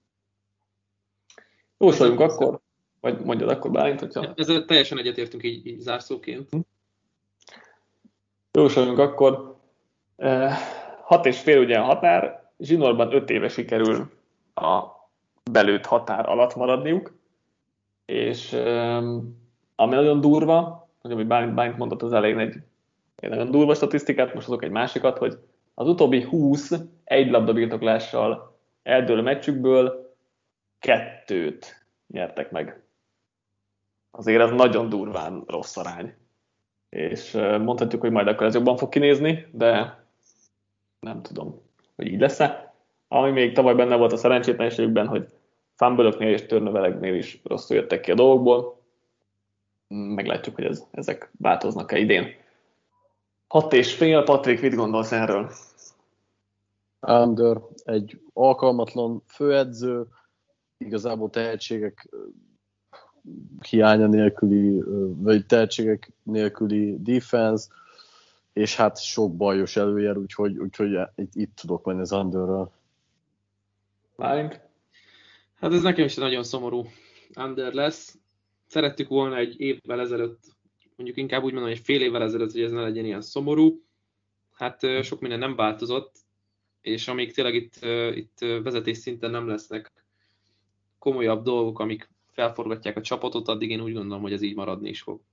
Jósoljunk akkor, vagy mondjad akkor Bálint, hogyha... Ezzel teljesen egyetértünk így, így zárszóként. Jósoljunk akkor. E, hat és fél ugye a határ, zsinórban öt éve sikerül a belőtt határ alatt maradniuk, és e, ami nagyon durva, hogy amit Bálint, Bálint mondott az elején egy, egy nagyon durva statisztikát, most azok egy másikat, hogy az utóbbi húsz egy labdabirtoklással eldőlő meccsükből kettőt nyertek meg. Azért ez nagyon durván rossz arány. És mondhatjuk, hogy majd akkor ez jobban fog kinézni, de nem tudom, hogy így lesz-e. Ami még tavaly benne volt a szerencsétlenségükben, hogy fumble-öknél és turnovereknél is rosszul jöttek ki a dolgokból. Meglátjuk, hogy ez, ezek változnak-e idén. Hat és fél, Patrik, mit gondolsz erről? Under, egy alkalmatlan főedző, igazából tehetségek hiánya nélküli, vagy tehetségek nélküli defense, és hát sok bajos előjel, úgyhogy, úgyhogy itt, itt tudok menni az Underről. Bálint? Hát ez nekem is nagyon szomorú Under lesz. Szerettük volna egy évvel ezelőtt, mondjuk inkább úgy mondom, hogy fél évvel ezelőtt, hogy ez ne legyen ilyen szomorú. Hát sok minden nem változott, és amíg tényleg itt, itt vezetés szinten nem lesznek komolyabb dolgok, amik felforgatják a csapatot, addig én úgy gondolom, hogy ez így maradni is fog.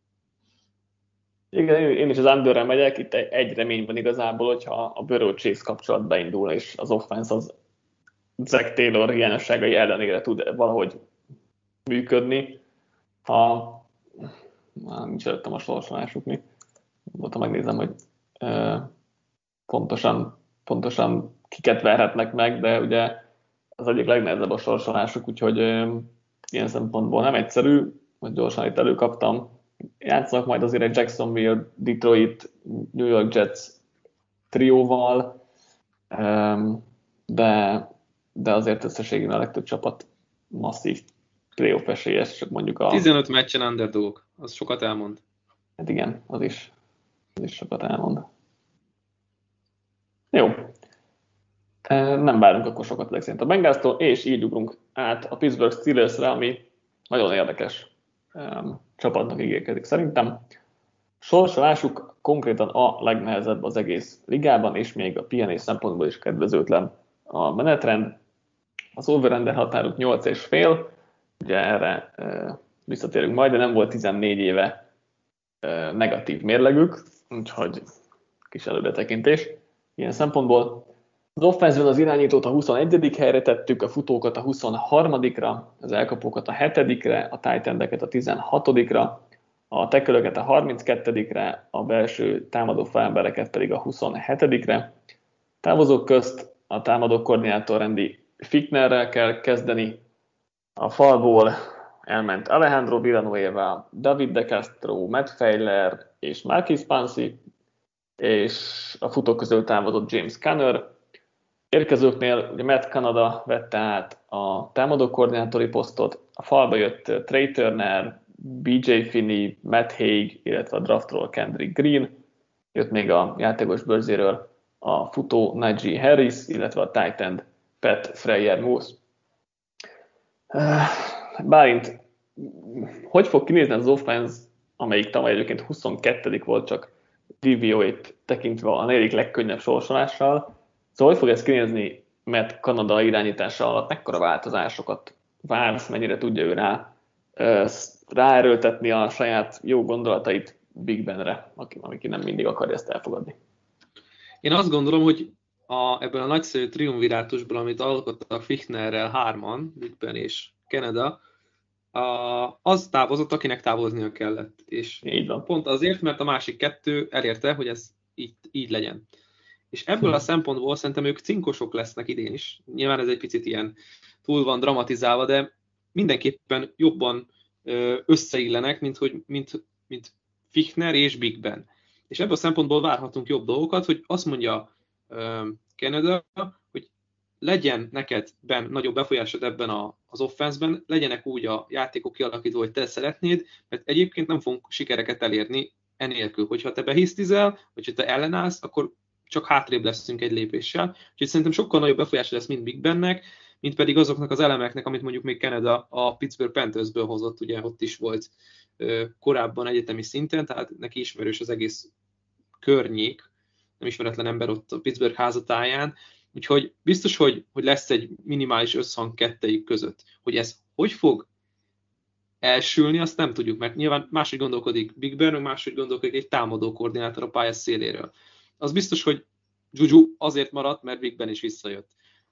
Igen, én is az Underre megyek, itt egy remény van igazából, hogyha a Burrow-Chase kapcsolat beindul, és az offense az Zach Taylor hiányosságai ellenére tud valahogy működni. Ha már nincs előttem a sorsolásuk, mi? Voltam megnézem, hogy uh, pontosan, pontosan kiket verhetnek meg, de ugye az egyik legnehezebb a sorsolásuk, úgyhogy uh, ilyen szempontból nem egyszerű, hogy gyorsan itt előkaptam. Játszanak majd azért egy Jacksonville, Detroit, New York Jets trióval, um, de, de azért összességében a legtöbb csapat masszív playoff esélyes, csak mondjuk a... tizenöt meccsen underdog, az sokat elmond. Hát igen, az is, az is sokat elmond. Jó. Nem várunk akkor sokat ezek szerint a Bengalstól, és így ugrunk át a Pittsburgh Steelersre, ami nagyon érdekes um, csapatnak ígérkezik szerintem. Sorsolásuk konkrétan a legnehezebb az egész ligában, és még a pé en á szempontból is kedvezőtlen a menetrend. Az over-under határuk nyolc és fél, ugye erre e, visszatérünk majd, de nem volt tizennégy éve e, negatív mérlegük, úgyhogy kis előretekintés ilyen szempontból. Az offenszben az irányítót a huszonegyedik helyre tettük, a futókat a huszonharmadikra, az elkapókat a hetedikre, a tight endeket a tizenhatodikra, a tackle-öket a harminckettedikre, a belső támadó falembereket pedig a huszonhetedikre. Távozók közt a támadó koordinátor Randy Fichtnerrel kell kezdeni. A falból elment Alejandro Villanueva, David De Castro, Matt Feiler és Marquis Pouncey, és a futók közül távozott James Conner. Érkezőknél ugye Matt Canada vette át a támadó koordinátori posztot, a falba jött Trey Turner, bé jé Finney, Matt Haig, illetve a draftról Kendrick Green, jött még a játékos bőrzéről a futó Najee Harris, illetve a tight end Pat Fryer-Moose. Bálint, hogy fog kinézni az offense, amelyik tavaly egyébként huszonkettő volt, csak dé vé o-ét tekintve a negyedik legkönnyebb sorsolással. Szóval hogy fog ez kinézni, mert Kanada irányítása alatt mekkora változásokat vársz, mennyire tudja ő rá ráerőltetni a saját jó gondolatait Big Benre, aki, aki nem mindig akarja ezt elfogadni. Én azt gondolom, hogy a, ebben a nagyszerű triumvirátusból, amit alkottak Fichtnerrel hárman, Big Ben és Canada, a, az távozott, akinek távoznia kellett. És így van. Pont azért, mert a másik kettő elérte, hogy ez így, így legyen. És ebből a szempontból szerintem ők cinkosok lesznek idén is. Nyilván ez egy picit ilyen túl van dramatizálva, de mindenképpen jobban összeillenek, mint, hogy, mint, mint Fichtner és Big Ben. És ebből a szempontból várhatunk jobb dolgokat, hogy azt mondja uh, Canada, hogy legyen neked Ben nagyobb befolyásod ebben a, az offenszben, legyenek úgy a játékok kialakítva, hogy te szeretnéd, mert egyébként nem fogunk sikereket elérni enélkül. Hogyha te behisztizel, vagy ha te ellenállsz, akkor csak hátrébb leszünk egy lépéssel. Úgyhogy szerintem sokkal nagyobb befolyása lesz, mint Big Bennek, mint pedig azoknak az elemeknek, amit mondjuk még Canada a Pittsburgh Panthersből hozott, ugye ott is volt ö, korábban egyetemi szinten, tehát neki ismerős az egész környék, nem ismeretlen ember ott a Pittsburgh házatáján, úgyhogy biztos, hogy, hogy lesz egy minimális összhang kettejük között. Hogy ez hogy fog elsülni, azt nem tudjuk, mert nyilván máshogy gondolkodik Big Ben, máshogy gondolkodik egy támadó koordinátor a pálya széléről. Az biztos, hogy Juju azért maradt, mert Big Ben is visszajött.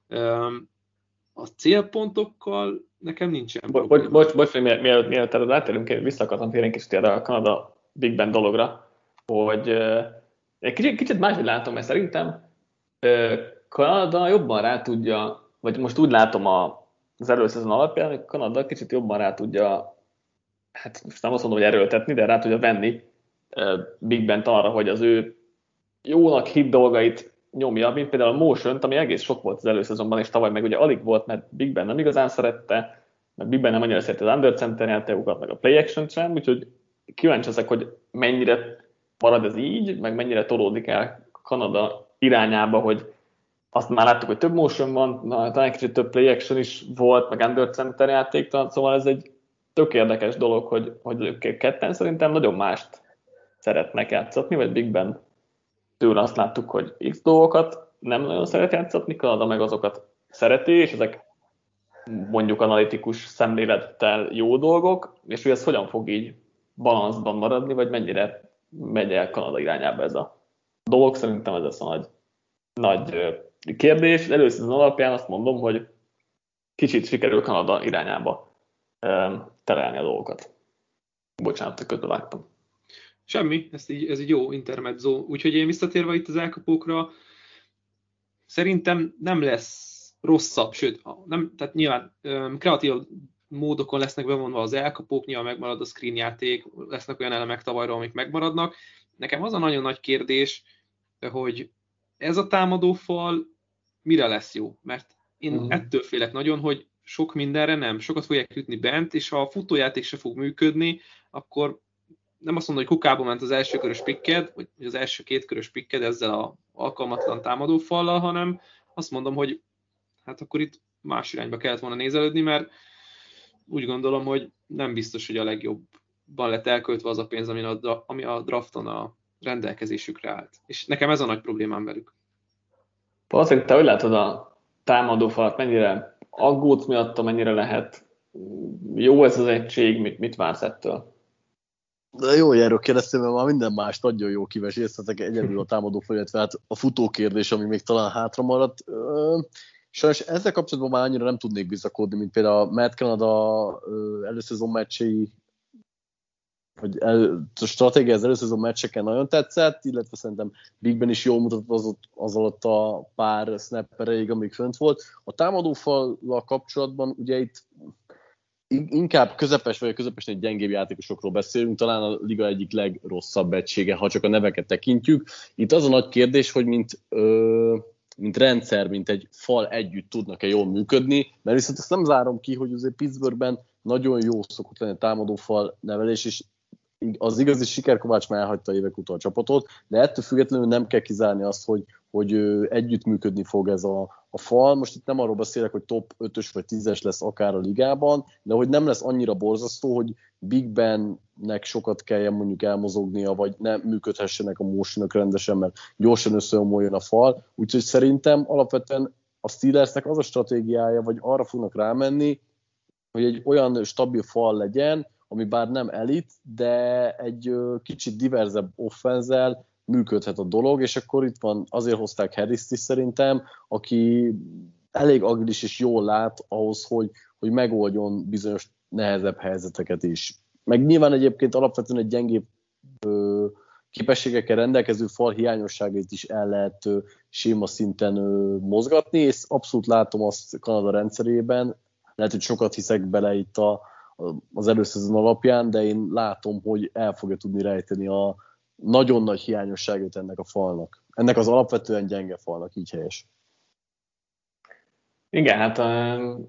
A célpontokkal nekem nincsen. Bocs, bocs, bocs, bocs mielőtt, mielőtt erről átérünk, vissza akartam térni kicsit erre a Kanada Big Ben dologra, hogy egy kicsit, kicsit máshogy látom, mert szerintem Kanada jobban rá tudja, vagy most úgy látom a, az előszezon alapján, hogy Kanada kicsit jobban rá tudja, hát most nem azt mondom, hogy erőltetni, de rá tudja venni Big Bent arra, hogy az ő jónak hit dolgait nyomja, mint például a motion-t, ami egész sok volt az előszezonban, és tavaly meg ugye alig volt, mert Big Ben nem igazán szerette, mert Big Ben nem annyira szerette az under center játékokat, meg a play action sem, úgyhogy kíváncsi leszek, hogy mennyire marad ez így, meg mennyire tolódik el Kanada irányába, hogy azt már láttuk, hogy több motion van, na, talán kicsit több play action is volt, meg under center játék, szóval ez egy tök érdekes dolog, hogy, hogy ők ketten szerintem nagyon mást szeretnek játszatni, vagy Big Ben tőle azt láttuk, hogy X dolgokat nem nagyon szeret játszatni, Kanada meg azokat szereti, és ezek mondjuk analitikus szemlélettel jó dolgok, és hogy ez hogyan fog így balanszban maradni, vagy mennyire megy el Kanada irányába ez a dolog. Szerintem ez lesz a nagy, nagy kérdés. Először az alapján azt mondom, hogy kicsit sikerül Kanada irányába terelni a dolgokat. Bocsánat, hogy közben vágtam. Semmi, ez így, ez így jó intermezzo. Úgyhogy én visszatérve itt az elkapókra, szerintem nem lesz rosszabb, sőt, nem, tehát nyilván um, kreatív módokon lesznek bevonva az elkapók, nyilván megmarad a screen játék, lesznek olyan elemek tavalyról, amik megmaradnak. Nekem az a nagyon nagy kérdés, hogy ez a támadófal mire lesz jó? Mert én uh-huh. ettől félek nagyon, hogy sok mindenre nem, sokat fogják ütni bent, és ha a futójáték se fog működni, akkor nem azt mondom, hogy kukába ment az első körös pikked, vagy az első két körös pikked ezzel az alkalmatlan támadófallal, hanem azt mondom, hogy hát akkor itt más irányba kellett volna nézelődni, mert úgy gondolom, hogy nem biztos, hogy a legjobban lett elköltve az a pénz, ami a, ami a drafton a rendelkezésükre állt. És nekem ez a nagy problémám velük. Valószínűleg te hogy látod a támadófalat, mennyire aggódsz miatta, mennyire lehet jó ez az egység, mit, mit vársz ettől? De jó, hogy erről kérdeztem, mert már minden mást nagyon jó kiveséztetek, egyedül a támadófal, illetve hát a futókérdés, ami még talán hátra maradt. Sajnos ezzel kapcsolatban már annyira nem tudnék bizakodni, mint például a Matt Canada előszezon meccsei, vagy el, a stratégia az előszezon meccseken nagyon tetszett, illetve szerintem Big Ben is jól mutatott az, az alatt a pár snap erejéig, amíg fönt volt. A támadófallal kapcsolatban ugye itt inkább közepes vagy a közepesnél gyengébb játékosokról beszélünk, talán a liga egyik legrosszabb egysége, ha csak a neveket tekintjük. Itt az a nagy kérdés, hogy mint, ö, mint rendszer, mint egy fal együtt tudnak-e jól működni, mert viszont ezt nem zárom ki, hogy azért Pittsburghben nagyon jó szokott lenni a támadófal nevelés, és az igazi sikerkovács már elhagyta évek után a csapatot, de ettől függetlenül nem kell kizárni azt, hogy, hogy együttműködni fog ez a, a fal, most itt nem arról beszélek, hogy top ötös vagy tízes lesz akár a ligában, de hogy nem lesz annyira borzasztó, hogy Big Bennek sokat kelljen mondjuk elmozognia, vagy nem működhessenek a motionok rendesen, mert gyorsan összeomoljon a fal. Úgyhogy szerintem alapvetően a Steelersnek az a stratégiája, vagy arra fognak rámenni, hogy egy olyan stabil fal legyen, ami bár nem elit, de egy kicsit diverzebb offenzel működhet a dolog, és akkor itt van, azért hozták Harrist is szerintem, aki elég agilis és jól lát ahhoz, hogy, hogy megoldjon bizonyos nehezebb helyzeteket is. Meg nyilván egyébként alapvetően egy gyengébb ö, képességekkel rendelkező fal hiányosságait is el lehet ö, séma szinten ö, mozgatni, és abszolút látom azt Kanada rendszerében, lehet, hogy sokat hiszek bele itt a, az előszezon alapján, de én látom, hogy el fogja tudni rejteni a nagyon nagy hiányosságot ennek a falnak. Ennek az alapvetően gyenge falnak, így helyes. Igen, hát um,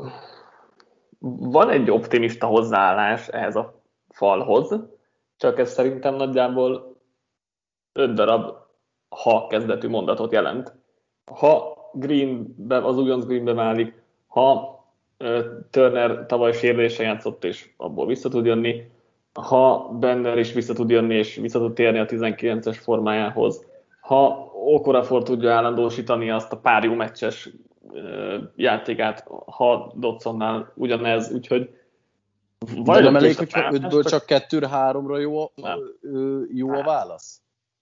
van egy optimista hozzáállás ehhez a falhoz, csak ez szerintem nagyjából öt darab ha kezdetű mondatot jelent. Ha Greenbe, az újonc Greenbe válik, ha uh, Turner tavaly sérülésen játszott és abból vissza tud jönni, ha Benner is vissza tud jönni és vissza tud térni a tizenkilences formájához, ha Okorafor tudja állandósítani azt a pár jó meccses játékát, ha Dodsonnál ugyanez, úgyhogy de nem elég, hogyha ötből csak kettőre, háromra jó a, jó a válasz?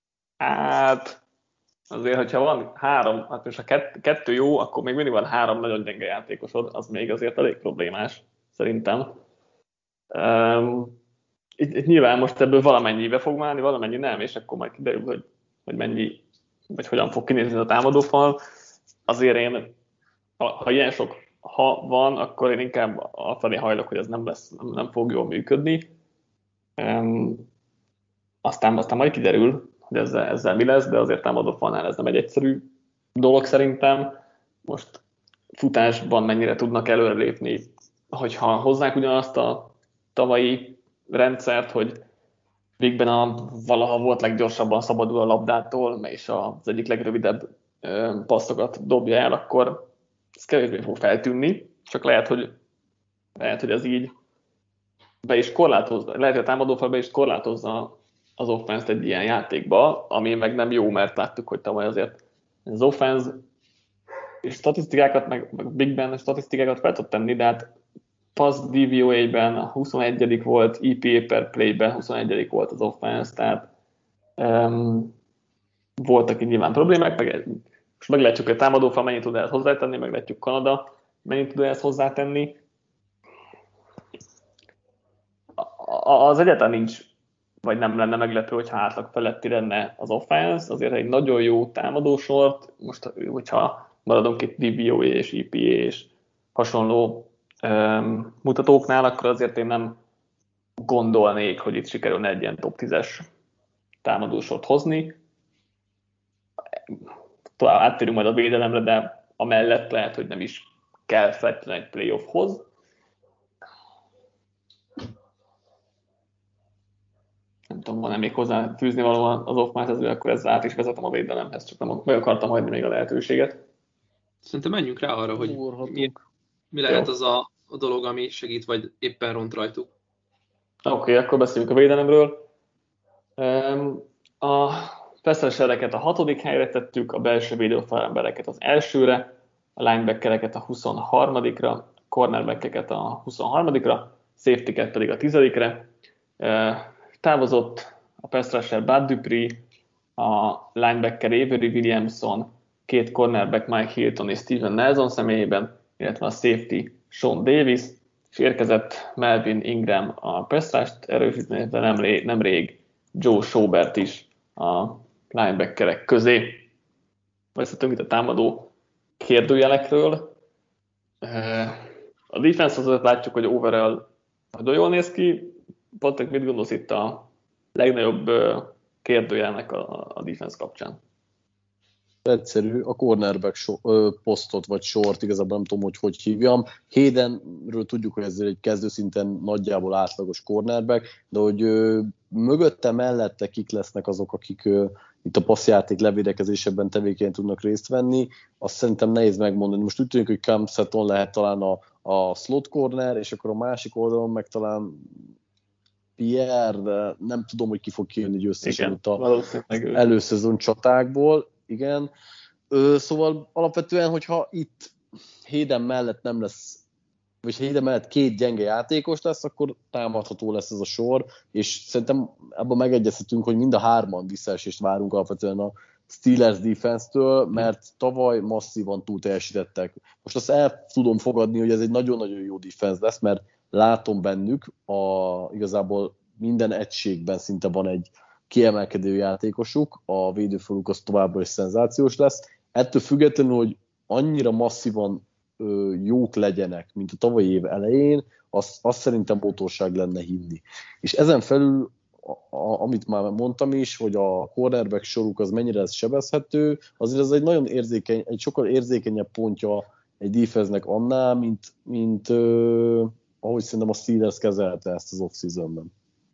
Hát azért, hogyha van három, hát most a kettő jó, akkor még mindig van három nagyon gyenge játékosod, az még azért elég problémás, szerintem. Um, itt, itt nyilván most ebből valamennyibe fog válni, valamennyi nem, és akkor majd kiderül, hogy, hogy mennyi, vagy hogyan fog kinézni a támadófal. Azért én, ha, ha ilyen sok ha van, akkor én inkább afelé hajlok, hogy ez nem lesz, nem, nem fog jól működni. Um, aztán, aztán majd kiderül, hogy ezzel, ezzel mi lesz, de azért támadófalnál ez nem egy egyszerű dolog szerintem. Most futásban mennyire tudnak előrelépni, hogyha hozzák ugyanazt a tavalyi rendszert, hogy végben a valaha volt leggyorsabban szabadul a labdától, és az egyik legrövidebb passzokat dobja el, akkor ez kevésbé fog feltűnni, csak lehet, hogy, lehet, hogy ez így be is korlátozza, lehet, hogy a támadófal be is korlátozza az offense-t egy ilyen játékba, ami meg nem jó, mert láttuk, hogy tavaly azért az offense és statisztikákat, meg, meg Big Ben statisztikákat fel tud tenni, de hát pass D V O A-ben huszonegyedik volt, E P A per play-ben huszonegyedik volt az offense, tehát um, voltak itt nyilván problémák, meg most meglátjuk, hogy a támadófal mennyit tud ehhez hozzátenni, meglátjuk Kanada mennyit tud ehhez hozzátenni. Az egyáltalán nincs, vagy nem lenne meglepő, hogyha átlag feletti lenne az offense, azért egy nagyon jó támadósort, most hogyha maradunk itt D V O A és E P A és hasonló um, mutatóknál, akkor azért én nem gondolnék, hogy itt sikerülne egy ilyen top tízes támadósort hozni. Tovább áttérünk majd a védelemre, de amellett lehet, hogy nem is kell feltétlenül egy playoffhoz. Nem tudom, van-e még hozzá fűzni valóan az off-mátező, akkor ezzel át is vezetem a védelemhez, csak nem meg akartam hagyni még a lehetőséget. Szerintem menjünk rá arra, hogy mi, mi lehet az a, a dolog, ami segít, vagy éppen ront rajtuk. Oké, okay, akkor beszéljünk a védelemről. A pass-rushereket a hatodik helyre tettük, a belső védőfalembereket az elsőre, a linebackereket a huszonharmadikra, a cornerbackeket a huszonharmadikra, safety-ket pedig a tizedikre. Távozott a pass rusher Bud Dupree, a linebacker Avery Williamson, két cornerback Mike Hilton és Steven Nelson személyében, illetve a safety Sean Davis, és érkezett Melvin Ingram a pass rush-t erősíteni, de nemrég, nemrég Joe Schobert is a linebackerek közé. Beszéltünk itt a támadó kérdőjelekről. A defense-hoz látjuk, hogy overall nagyon jól néz ki. Patrik, mit gondolsz itt a legnagyobb kérdőjelnek a, a defense kapcsán? Egyszerű, a cornerback so, ö, posztot vagy sort, igazából nem tudom, hogy hogy hívjam. Haydenről tudjuk, hogy ez egy kezdőszinten nagyjából átlagos cornerback, de hogy ö, mögötte, mellette kik lesznek azok, akik ö, itt a passzjáték levédekezésében tevékenyen tudnak részt venni, azt szerintem nehéz megmondani. Most úgy tűnik, hogy Cam Sutton lehet talán a, a slot corner, és akkor a másik oldalon meg talán Pierre, de nem tudom, hogy ki fog kijönni győztesen itt a előszezon csatákból. Igen. Ö, szóval alapvetően, hogyha itt Hayden mellett nem lesz, vagy Hayden mellett két gyenge játékos lesz, akkor támadható lesz ez a sor, és szerintem abban megegyezhetünk, hogy mind a hárman visszaesést várunk alapvetően a Steelers defense-től, mert tavaly masszívan túl teljesítettek. Most azt el tudom fogadni, hogy ez egy nagyon-nagyon jó defense lesz, mert látom bennük, a, igazából minden egységben szinte van egy kiemelkedő játékosuk, a védőfaluk az továbbra is szenzációs lesz. Ettől függetlenül, hogy annyira masszívan ö, jók legyenek, mint a tavalyi év elején, azt, azt szerintem bótorság lenne hinni. És ezen felül, a, a, amit már mondtam is, hogy a cornerback soruk az mennyire ez sebezhető, azért ez egy nagyon érzékeny, egy sokkal érzékenyebb pontja egy defense-nek annál, mint, mint ö, ahogy szerintem a Steelers kezelte ezt az off-seasonben.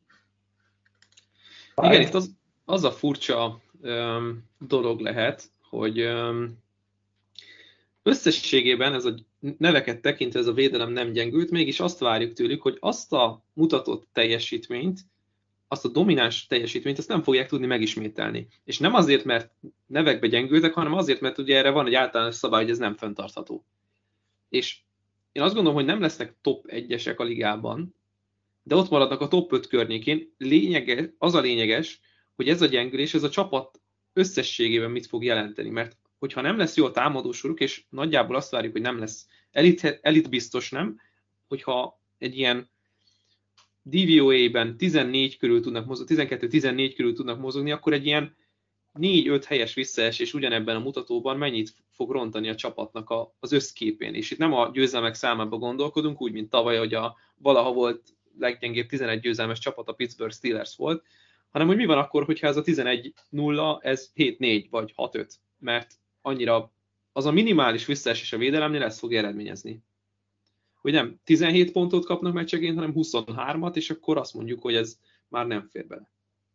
Igen, itt az, az a furcsa um, dolog lehet, hogy um, összességében ez a neveket tekintve ez a védelem nem gyengült, mégis azt várjuk tőlük, hogy azt a mutatott teljesítményt, azt a domináns teljesítményt, azt nem fogják tudni megismételni. És nem azért, mert nevekbe gyengültek, hanem azért, mert ugye erre van egy általános szabály, hogy ez nem fenntartható. És én azt gondolom, hogy nem lesznek top egyesek a ligában, de ott maradnak a top öt környékén. Lényeges, az a lényeges, hogy ez a gyengülés, ez a csapat összességében mit fog jelenteni. Mert hogyha nem lesz jó a támadósoruk, és nagyjából azt várjuk, hogy nem lesz elit, elit biztos nem, hogyha egy ilyen dé vé o á-ben tizennégy körül tudnak mozogni, tizenkettő-tizennégy körül tudnak mozogni, akkor egy ilyen négy-öt helyes visszaesés ugyanebben a mutatóban mennyit fog rontani a csapatnak a, az összképén. És itt nem a győzelmek számában gondolkodunk, úgy, mint tavaly, hogy a valaha volt leggyengébb tizenegy győzelmes csapat a Pittsburgh Steelers volt, hanem hogy mi van akkor, hogyha ez a tizenegy nulla, ez hét négy vagy hat öt, mert annyira az a minimális visszaesés a védelemnél ezt fog eredményezni. Hogy nem tizenhét pontot kapnak meccseként, hanem huszonhármat, és akkor azt mondjuk, hogy ez már nem fér bele.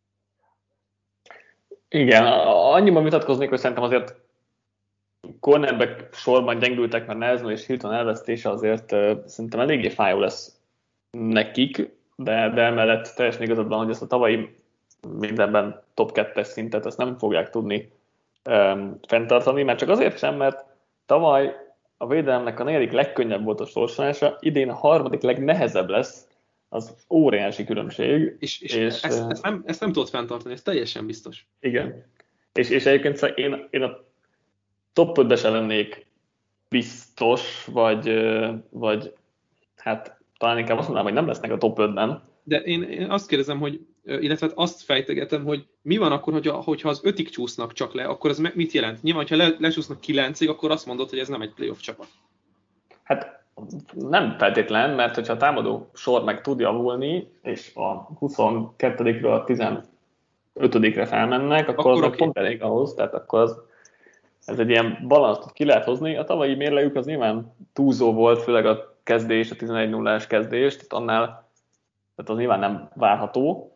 Igen, annyiban vitatkoznék, hogy szerintem azért cornerback sorban gyengültek, mert Nelson és Hilton elvesztése azért uh, szerintem eléggé fájó lesz nekik, de, de emellett teljesen igazad van, hogy ezt a tavalyi mindenben top kettes szintet ezt nem fogják tudni um, fenntartani, mert csak azért sem, mert tavaly a védelemnek a negyedik legkönnyebb volt a sorsolása, idén a harmadik legnehezebb lesz, az óriási különbség. És, és, és ezt, ezt, nem, ezt nem tudod fenntartani, ez teljesen biztos. Igen. És, és egyébként én, én a top ötbe sem lennék biztos, vagy, vagy hát talán inkább azt mondanám, hogy nem lesznek a top ötben. De én, én azt kérdezem, hogy, illetve azt fejtegetem, hogy mi van akkor, hogyha, hogyha az ötig csúsznak csak le, akkor ez mit jelent? Nyilván, ha le, lecsúsznak kilencig, akkor azt mondod, hogy ez nem egy playoff csapat. Hát nem feltétlen, mert hogyha a támadó sor meg tud javulni, és a huszonkettődikről a tizenötödikre felmennek, akkor, akkor az okay. Pont elég ahhoz, tehát akkor az, ez egy ilyen balanszt ki lehet hozni. A tavalyi mérlegük az nyilván túlzó volt, főleg a kezdés, a tizenegy nullás kezdés, tehát annál tehát az nyilván nem várható.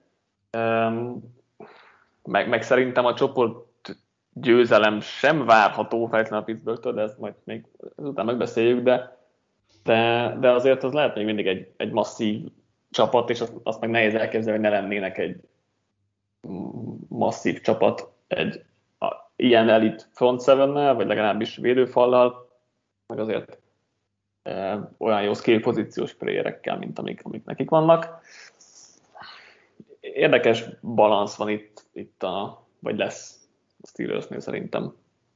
Meg, meg szerintem a csoport győzelem sem várható feltétlenül a Pittsburghtől, de ezt majd még ezután megbeszéljük, de, de, de azért az lehet még mindig egy, egy masszív csapat, és azt, azt meg nehéz elképzelni, hogy ne lennének egy masszív csapat egy a, ilyen elit front sevennel, vagy legalábbis védőfallal, meg azért e, olyan jó skill pozíciós playerekkel, mint amik, amik nekik vannak. Érdekes balansz van itt, itt a, vagy lesz a Steelersnél szerintem.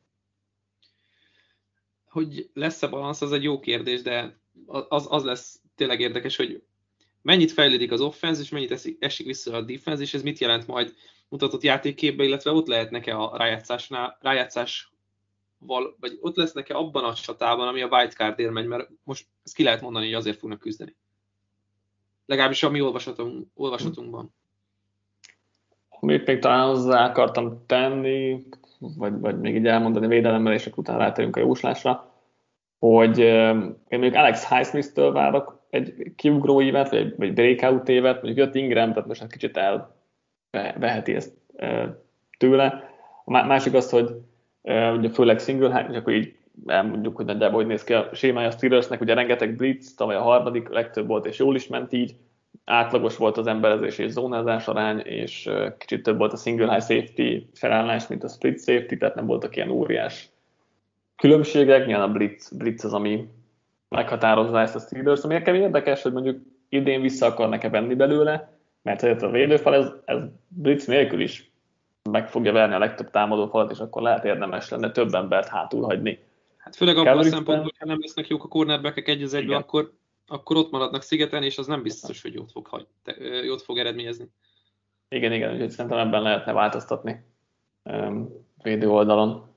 Hogy lesz-e balansz, az egy jó kérdés, de az, az lesz tényleg érdekes, hogy mennyit fejlődik az offense, és mennyit esik, esik vissza a defense, és ez mit jelent majd mutatott játékképbe, illetve ott lehetnek-e a rájátszásnál, rájátszásval, vagy ott lesznek-e abban a csatában, ami a wildcardért megy, mert most ezt ki lehet mondani, hogy azért fognak küzdeni. Legalábbis a mi olvasatunk, olvasatunkban. Amit még talán hozzá akartam tenni, vagy, vagy még így elmondani védelemmel, és akkor utána rátérünk a jóslásra, hogy euh, én mondjuk Alex Highsmith-től várok egy kiugró évet, vagy egy breakout évet, mondjuk jött Ingram, tehát most egy kicsit elveheti ezt e, tőle. A másik az, hogy ugye főleg single high, és akkor így elmondjuk, hogy nagyjából hogy néz ki a sémája a Steelersnek, ugye rengeteg blitz, tavaly a harmadik legtöbb volt, és jól is ment így, átlagos volt az emberezés és zónázás arány, és kicsit több volt a single high safety felállás, mint a split safety, tehát nem voltak ilyen óriás különbségek, nyilván a blitz, blitz az, ami meghatározza ezt a Steelers, ami nekem érdekes, hogy mondjuk idén vissza akarnak-e venni belőle, mert a védőfal ez, ez blitz nélkül is meg fogja verni a legtöbb támadó falat, és akkor lehet érdemes lenne több embert hátul hagyni. Hát főleg abban a szempontból, hogyha nem lesznek jók a cornerbackek egy az egyben, akkor, akkor ott maradnak szigeten, és az nem biztos, hogy jót fog, hagy, jót fog eredményezni. Igen, igen, úgyhogy szerintem ebben lehetne változtatni védő oldalon.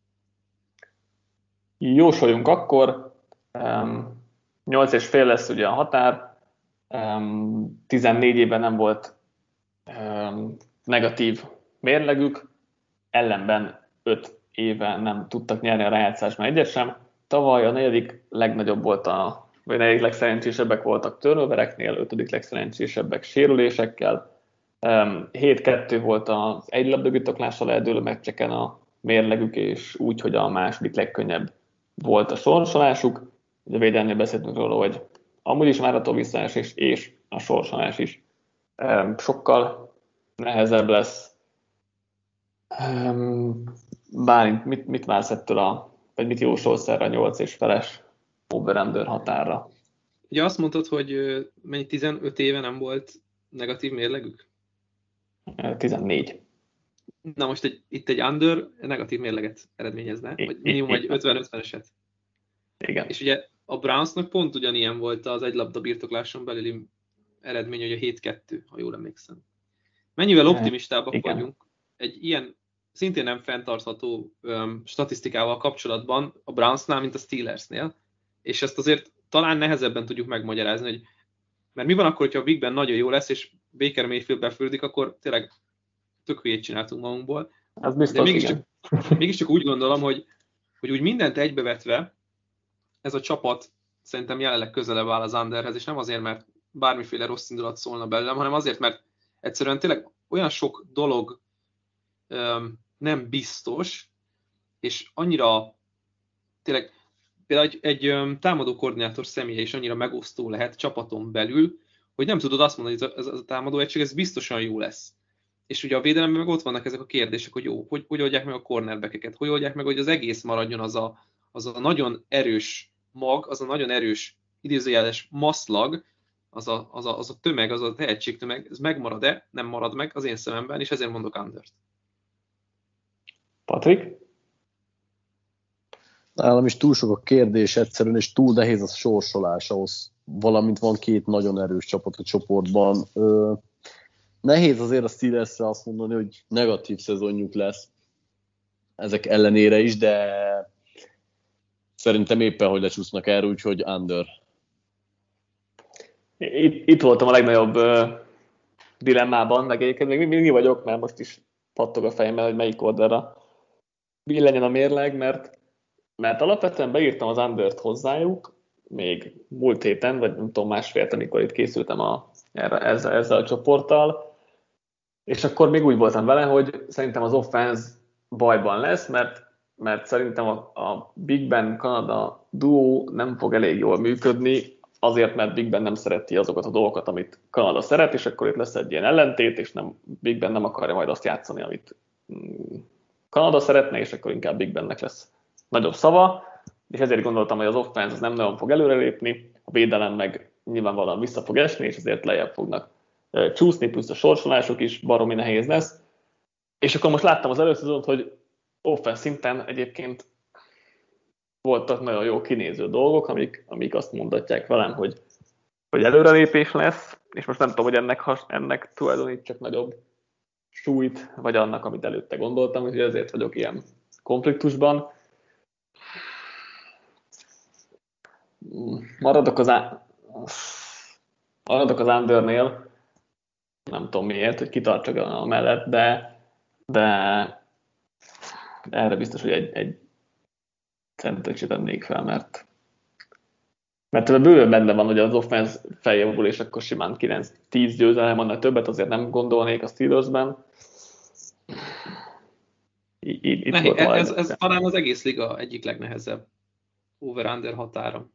Jósoljunk akkor, nyolc és fél lesz ugye a határ, tizennégy éven nem volt negatív mérlegük, ellenben öt éve nem tudtak nyerni a rájátszásban egyet sem. Tavaly a negyedik legnagyobb volt a, vagy a negyedik legszerencsésebbek voltak turnovereknél, ötödik legszerencsésebbek sérülésekkel. hét kettő volt az egy labdabirtoklással eldőlő meccseken a mérlegük, és úgy, hogy a második legkönnyebb volt a sorsolásuk. Ugye a védelmnél beszéltünk róla, hogy amúgy is várható visszaesés, és a sorsolás is sokkal nehezebb lesz. Bálint, mit, mit vársz ettől a, vagy mit jósolsz erre a nyolc és feles over-under határra? Ugye azt mondtad, hogy mennyi tizenöt éve nem volt negatív mérlegük? tizennégy. Na most egy, itt egy under negatív mérleget eredményezne, vagy minimum egy ötven-ötveneset. Igen. És ugye a Brownsnak pont ugyanilyen volt az egy labda birtokláson belüli eredmény, hogy a hét kettő, ha jól emlékszem. Mennyivel optimistábbak Igen. vagyunk egy ilyen szintén nem fenntartható um, statisztikával kapcsolatban a Brownsnál, mint a Steelersnél, és ezt azért talán nehezebben tudjuk megmagyarázni, hogy mert mi van akkor, hogyha a Big Ben nagyon jó lesz, és Baker Mayfield befürdik, akkor tényleg tök hülyét csináltunk magunkból. Ez biztos, de mégiscsak, mégiscsak úgy gondolom, hogy, hogy úgy mindent egybevetve ez a csapat szerintem jelenleg közelebb áll az underhez, és nem azért, mert bármiféle rossz indulat szólna belőlem, hanem azért, mert egyszerűen tényleg olyan sok dolog um, nem biztos, és annyira tényleg például egy, egy um, támadó koordinátor személye is annyira megosztó lehet csapaton belül, hogy nem tudod azt mondani, hogy ez a, ez a támadó egység, ez biztosan jó lesz. És ugye a védelemben meg ott vannak ezek a kérdések, hogy jó, hogy, hogy oldják meg a cornerbackeket, hogy oldják meg, hogy az egész maradjon az a, az a nagyon erős mag, az a nagyon erős idézőjeles maszlag, az a, az, a, az a tömeg, az a tehetségtömeg, ez megmarad-e, nem marad meg az én szememben, és ezért mondok undert. Patrik? Nálam is túl sok a kérdés egyszerűen, és túl nehéz a sorsolás ahhoz, valamint van két nagyon erős csapat a csoportban. Ö, nehéz azért a Steelersre azt mondani, hogy negatív szezonjuk lesz ezek ellenére is, de szerintem éppen, hogy lecsúsznak erre, úgyhogy under. Itt, itt voltam a legnagyobb uh, dilemmában, meg egyébként még mindig vagyok, mert most is pattog a fejemben, hogy melyik oldalra billenjen a mérleg, mert, mert alapvetően beírtam az undert hozzájuk, még múlt héten, vagy nem tudom, másfélt, amikor itt készültem a, erre, ezzel, ezzel a csoporttal, és akkor még úgy voltam vele, hogy szerintem az offense bajban lesz, mert, mert szerintem a, a Big Ben Kanada duó nem fog elég jól működni, azért, mert Big Ben nem szereti azokat a dolgokat, amit Kanada szeret, és akkor itt lesz egy ilyen ellentét, és nem, Big Ben nem akarja majd azt játszani, amit Kanada szeretne, és akkor inkább Big Bennek lesz nagyobb szava, és ezért gondoltam, hogy az offense az nem nagyon fog előrelépni, a védelem meg nyilvánvalóan vissza fog esni, és ezért lejjebb fognak csúszni, plusz a sorsolások is baromi nehéz lesz. És akkor most láttam az előszezont, hogy offense szinten egyébként voltak nagyon jó kinéző dolgok, amik, amik azt mondatják velem, hogy, hogy előrelépés lesz, és most nem tudom, hogy ennek, ennek tulajdonít csak nagyobb súlyt, vagy annak, amit előtte gondoltam, hogy ezért vagyok ilyen konfliktusban. Maradok az, á... Maradok az undernél, nem tudom miért, hogy kitartsak a mellett, de, de erre biztos, hogy egy, egy centet sem tennék fel, mert mert ebben bőven benne van, hogy az offense feljavul, és akkor simán kilenc-tíz győzelem, annál többet azért nem gondolnék a Steelersben. Itt, itt Nehéz, volt ez, ez talán az egész liga egyik legnehezebb over-under határa.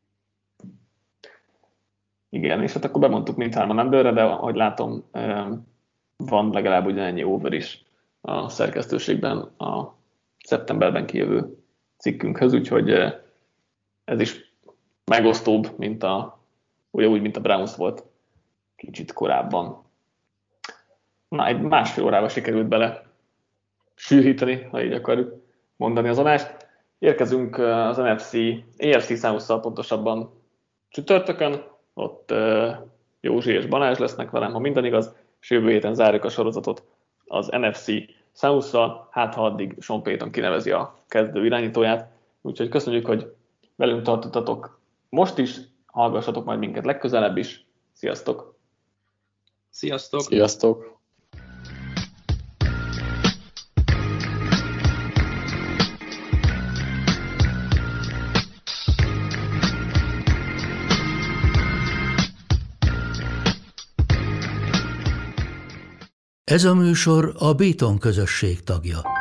Igen, és hát akkor bemondtuk mindhárman underre, de ahogy látom, van legalább ugyanennyi over is a szerkesztőségben a szeptemberben kijövő cikkünkhöz, úgyhogy ez is megosztóbb, mint a, úgy, mint a Browns volt kicsit korábban. Na, egy másfél órába sikerült bele sűríteni, ha így akarjuk mondani az adást. Érkezünk az en ef cé, á ef cé South-szal pontosabban csütörtökön, ott Józsi és Balázs lesznek velem, ha minden igaz, és jövő héten zárjuk a sorozatot az en ef cé South-szal, hát ha addig Sean Payton kinevezi a kezdő irányítóját. Úgyhogy köszönjük, hogy velünk tartottatok most is, hallgassatok majd minket legközelebb is. Sziasztok! Sziasztok! Sziasztok! Ez a műsor a Béton közösség tagja.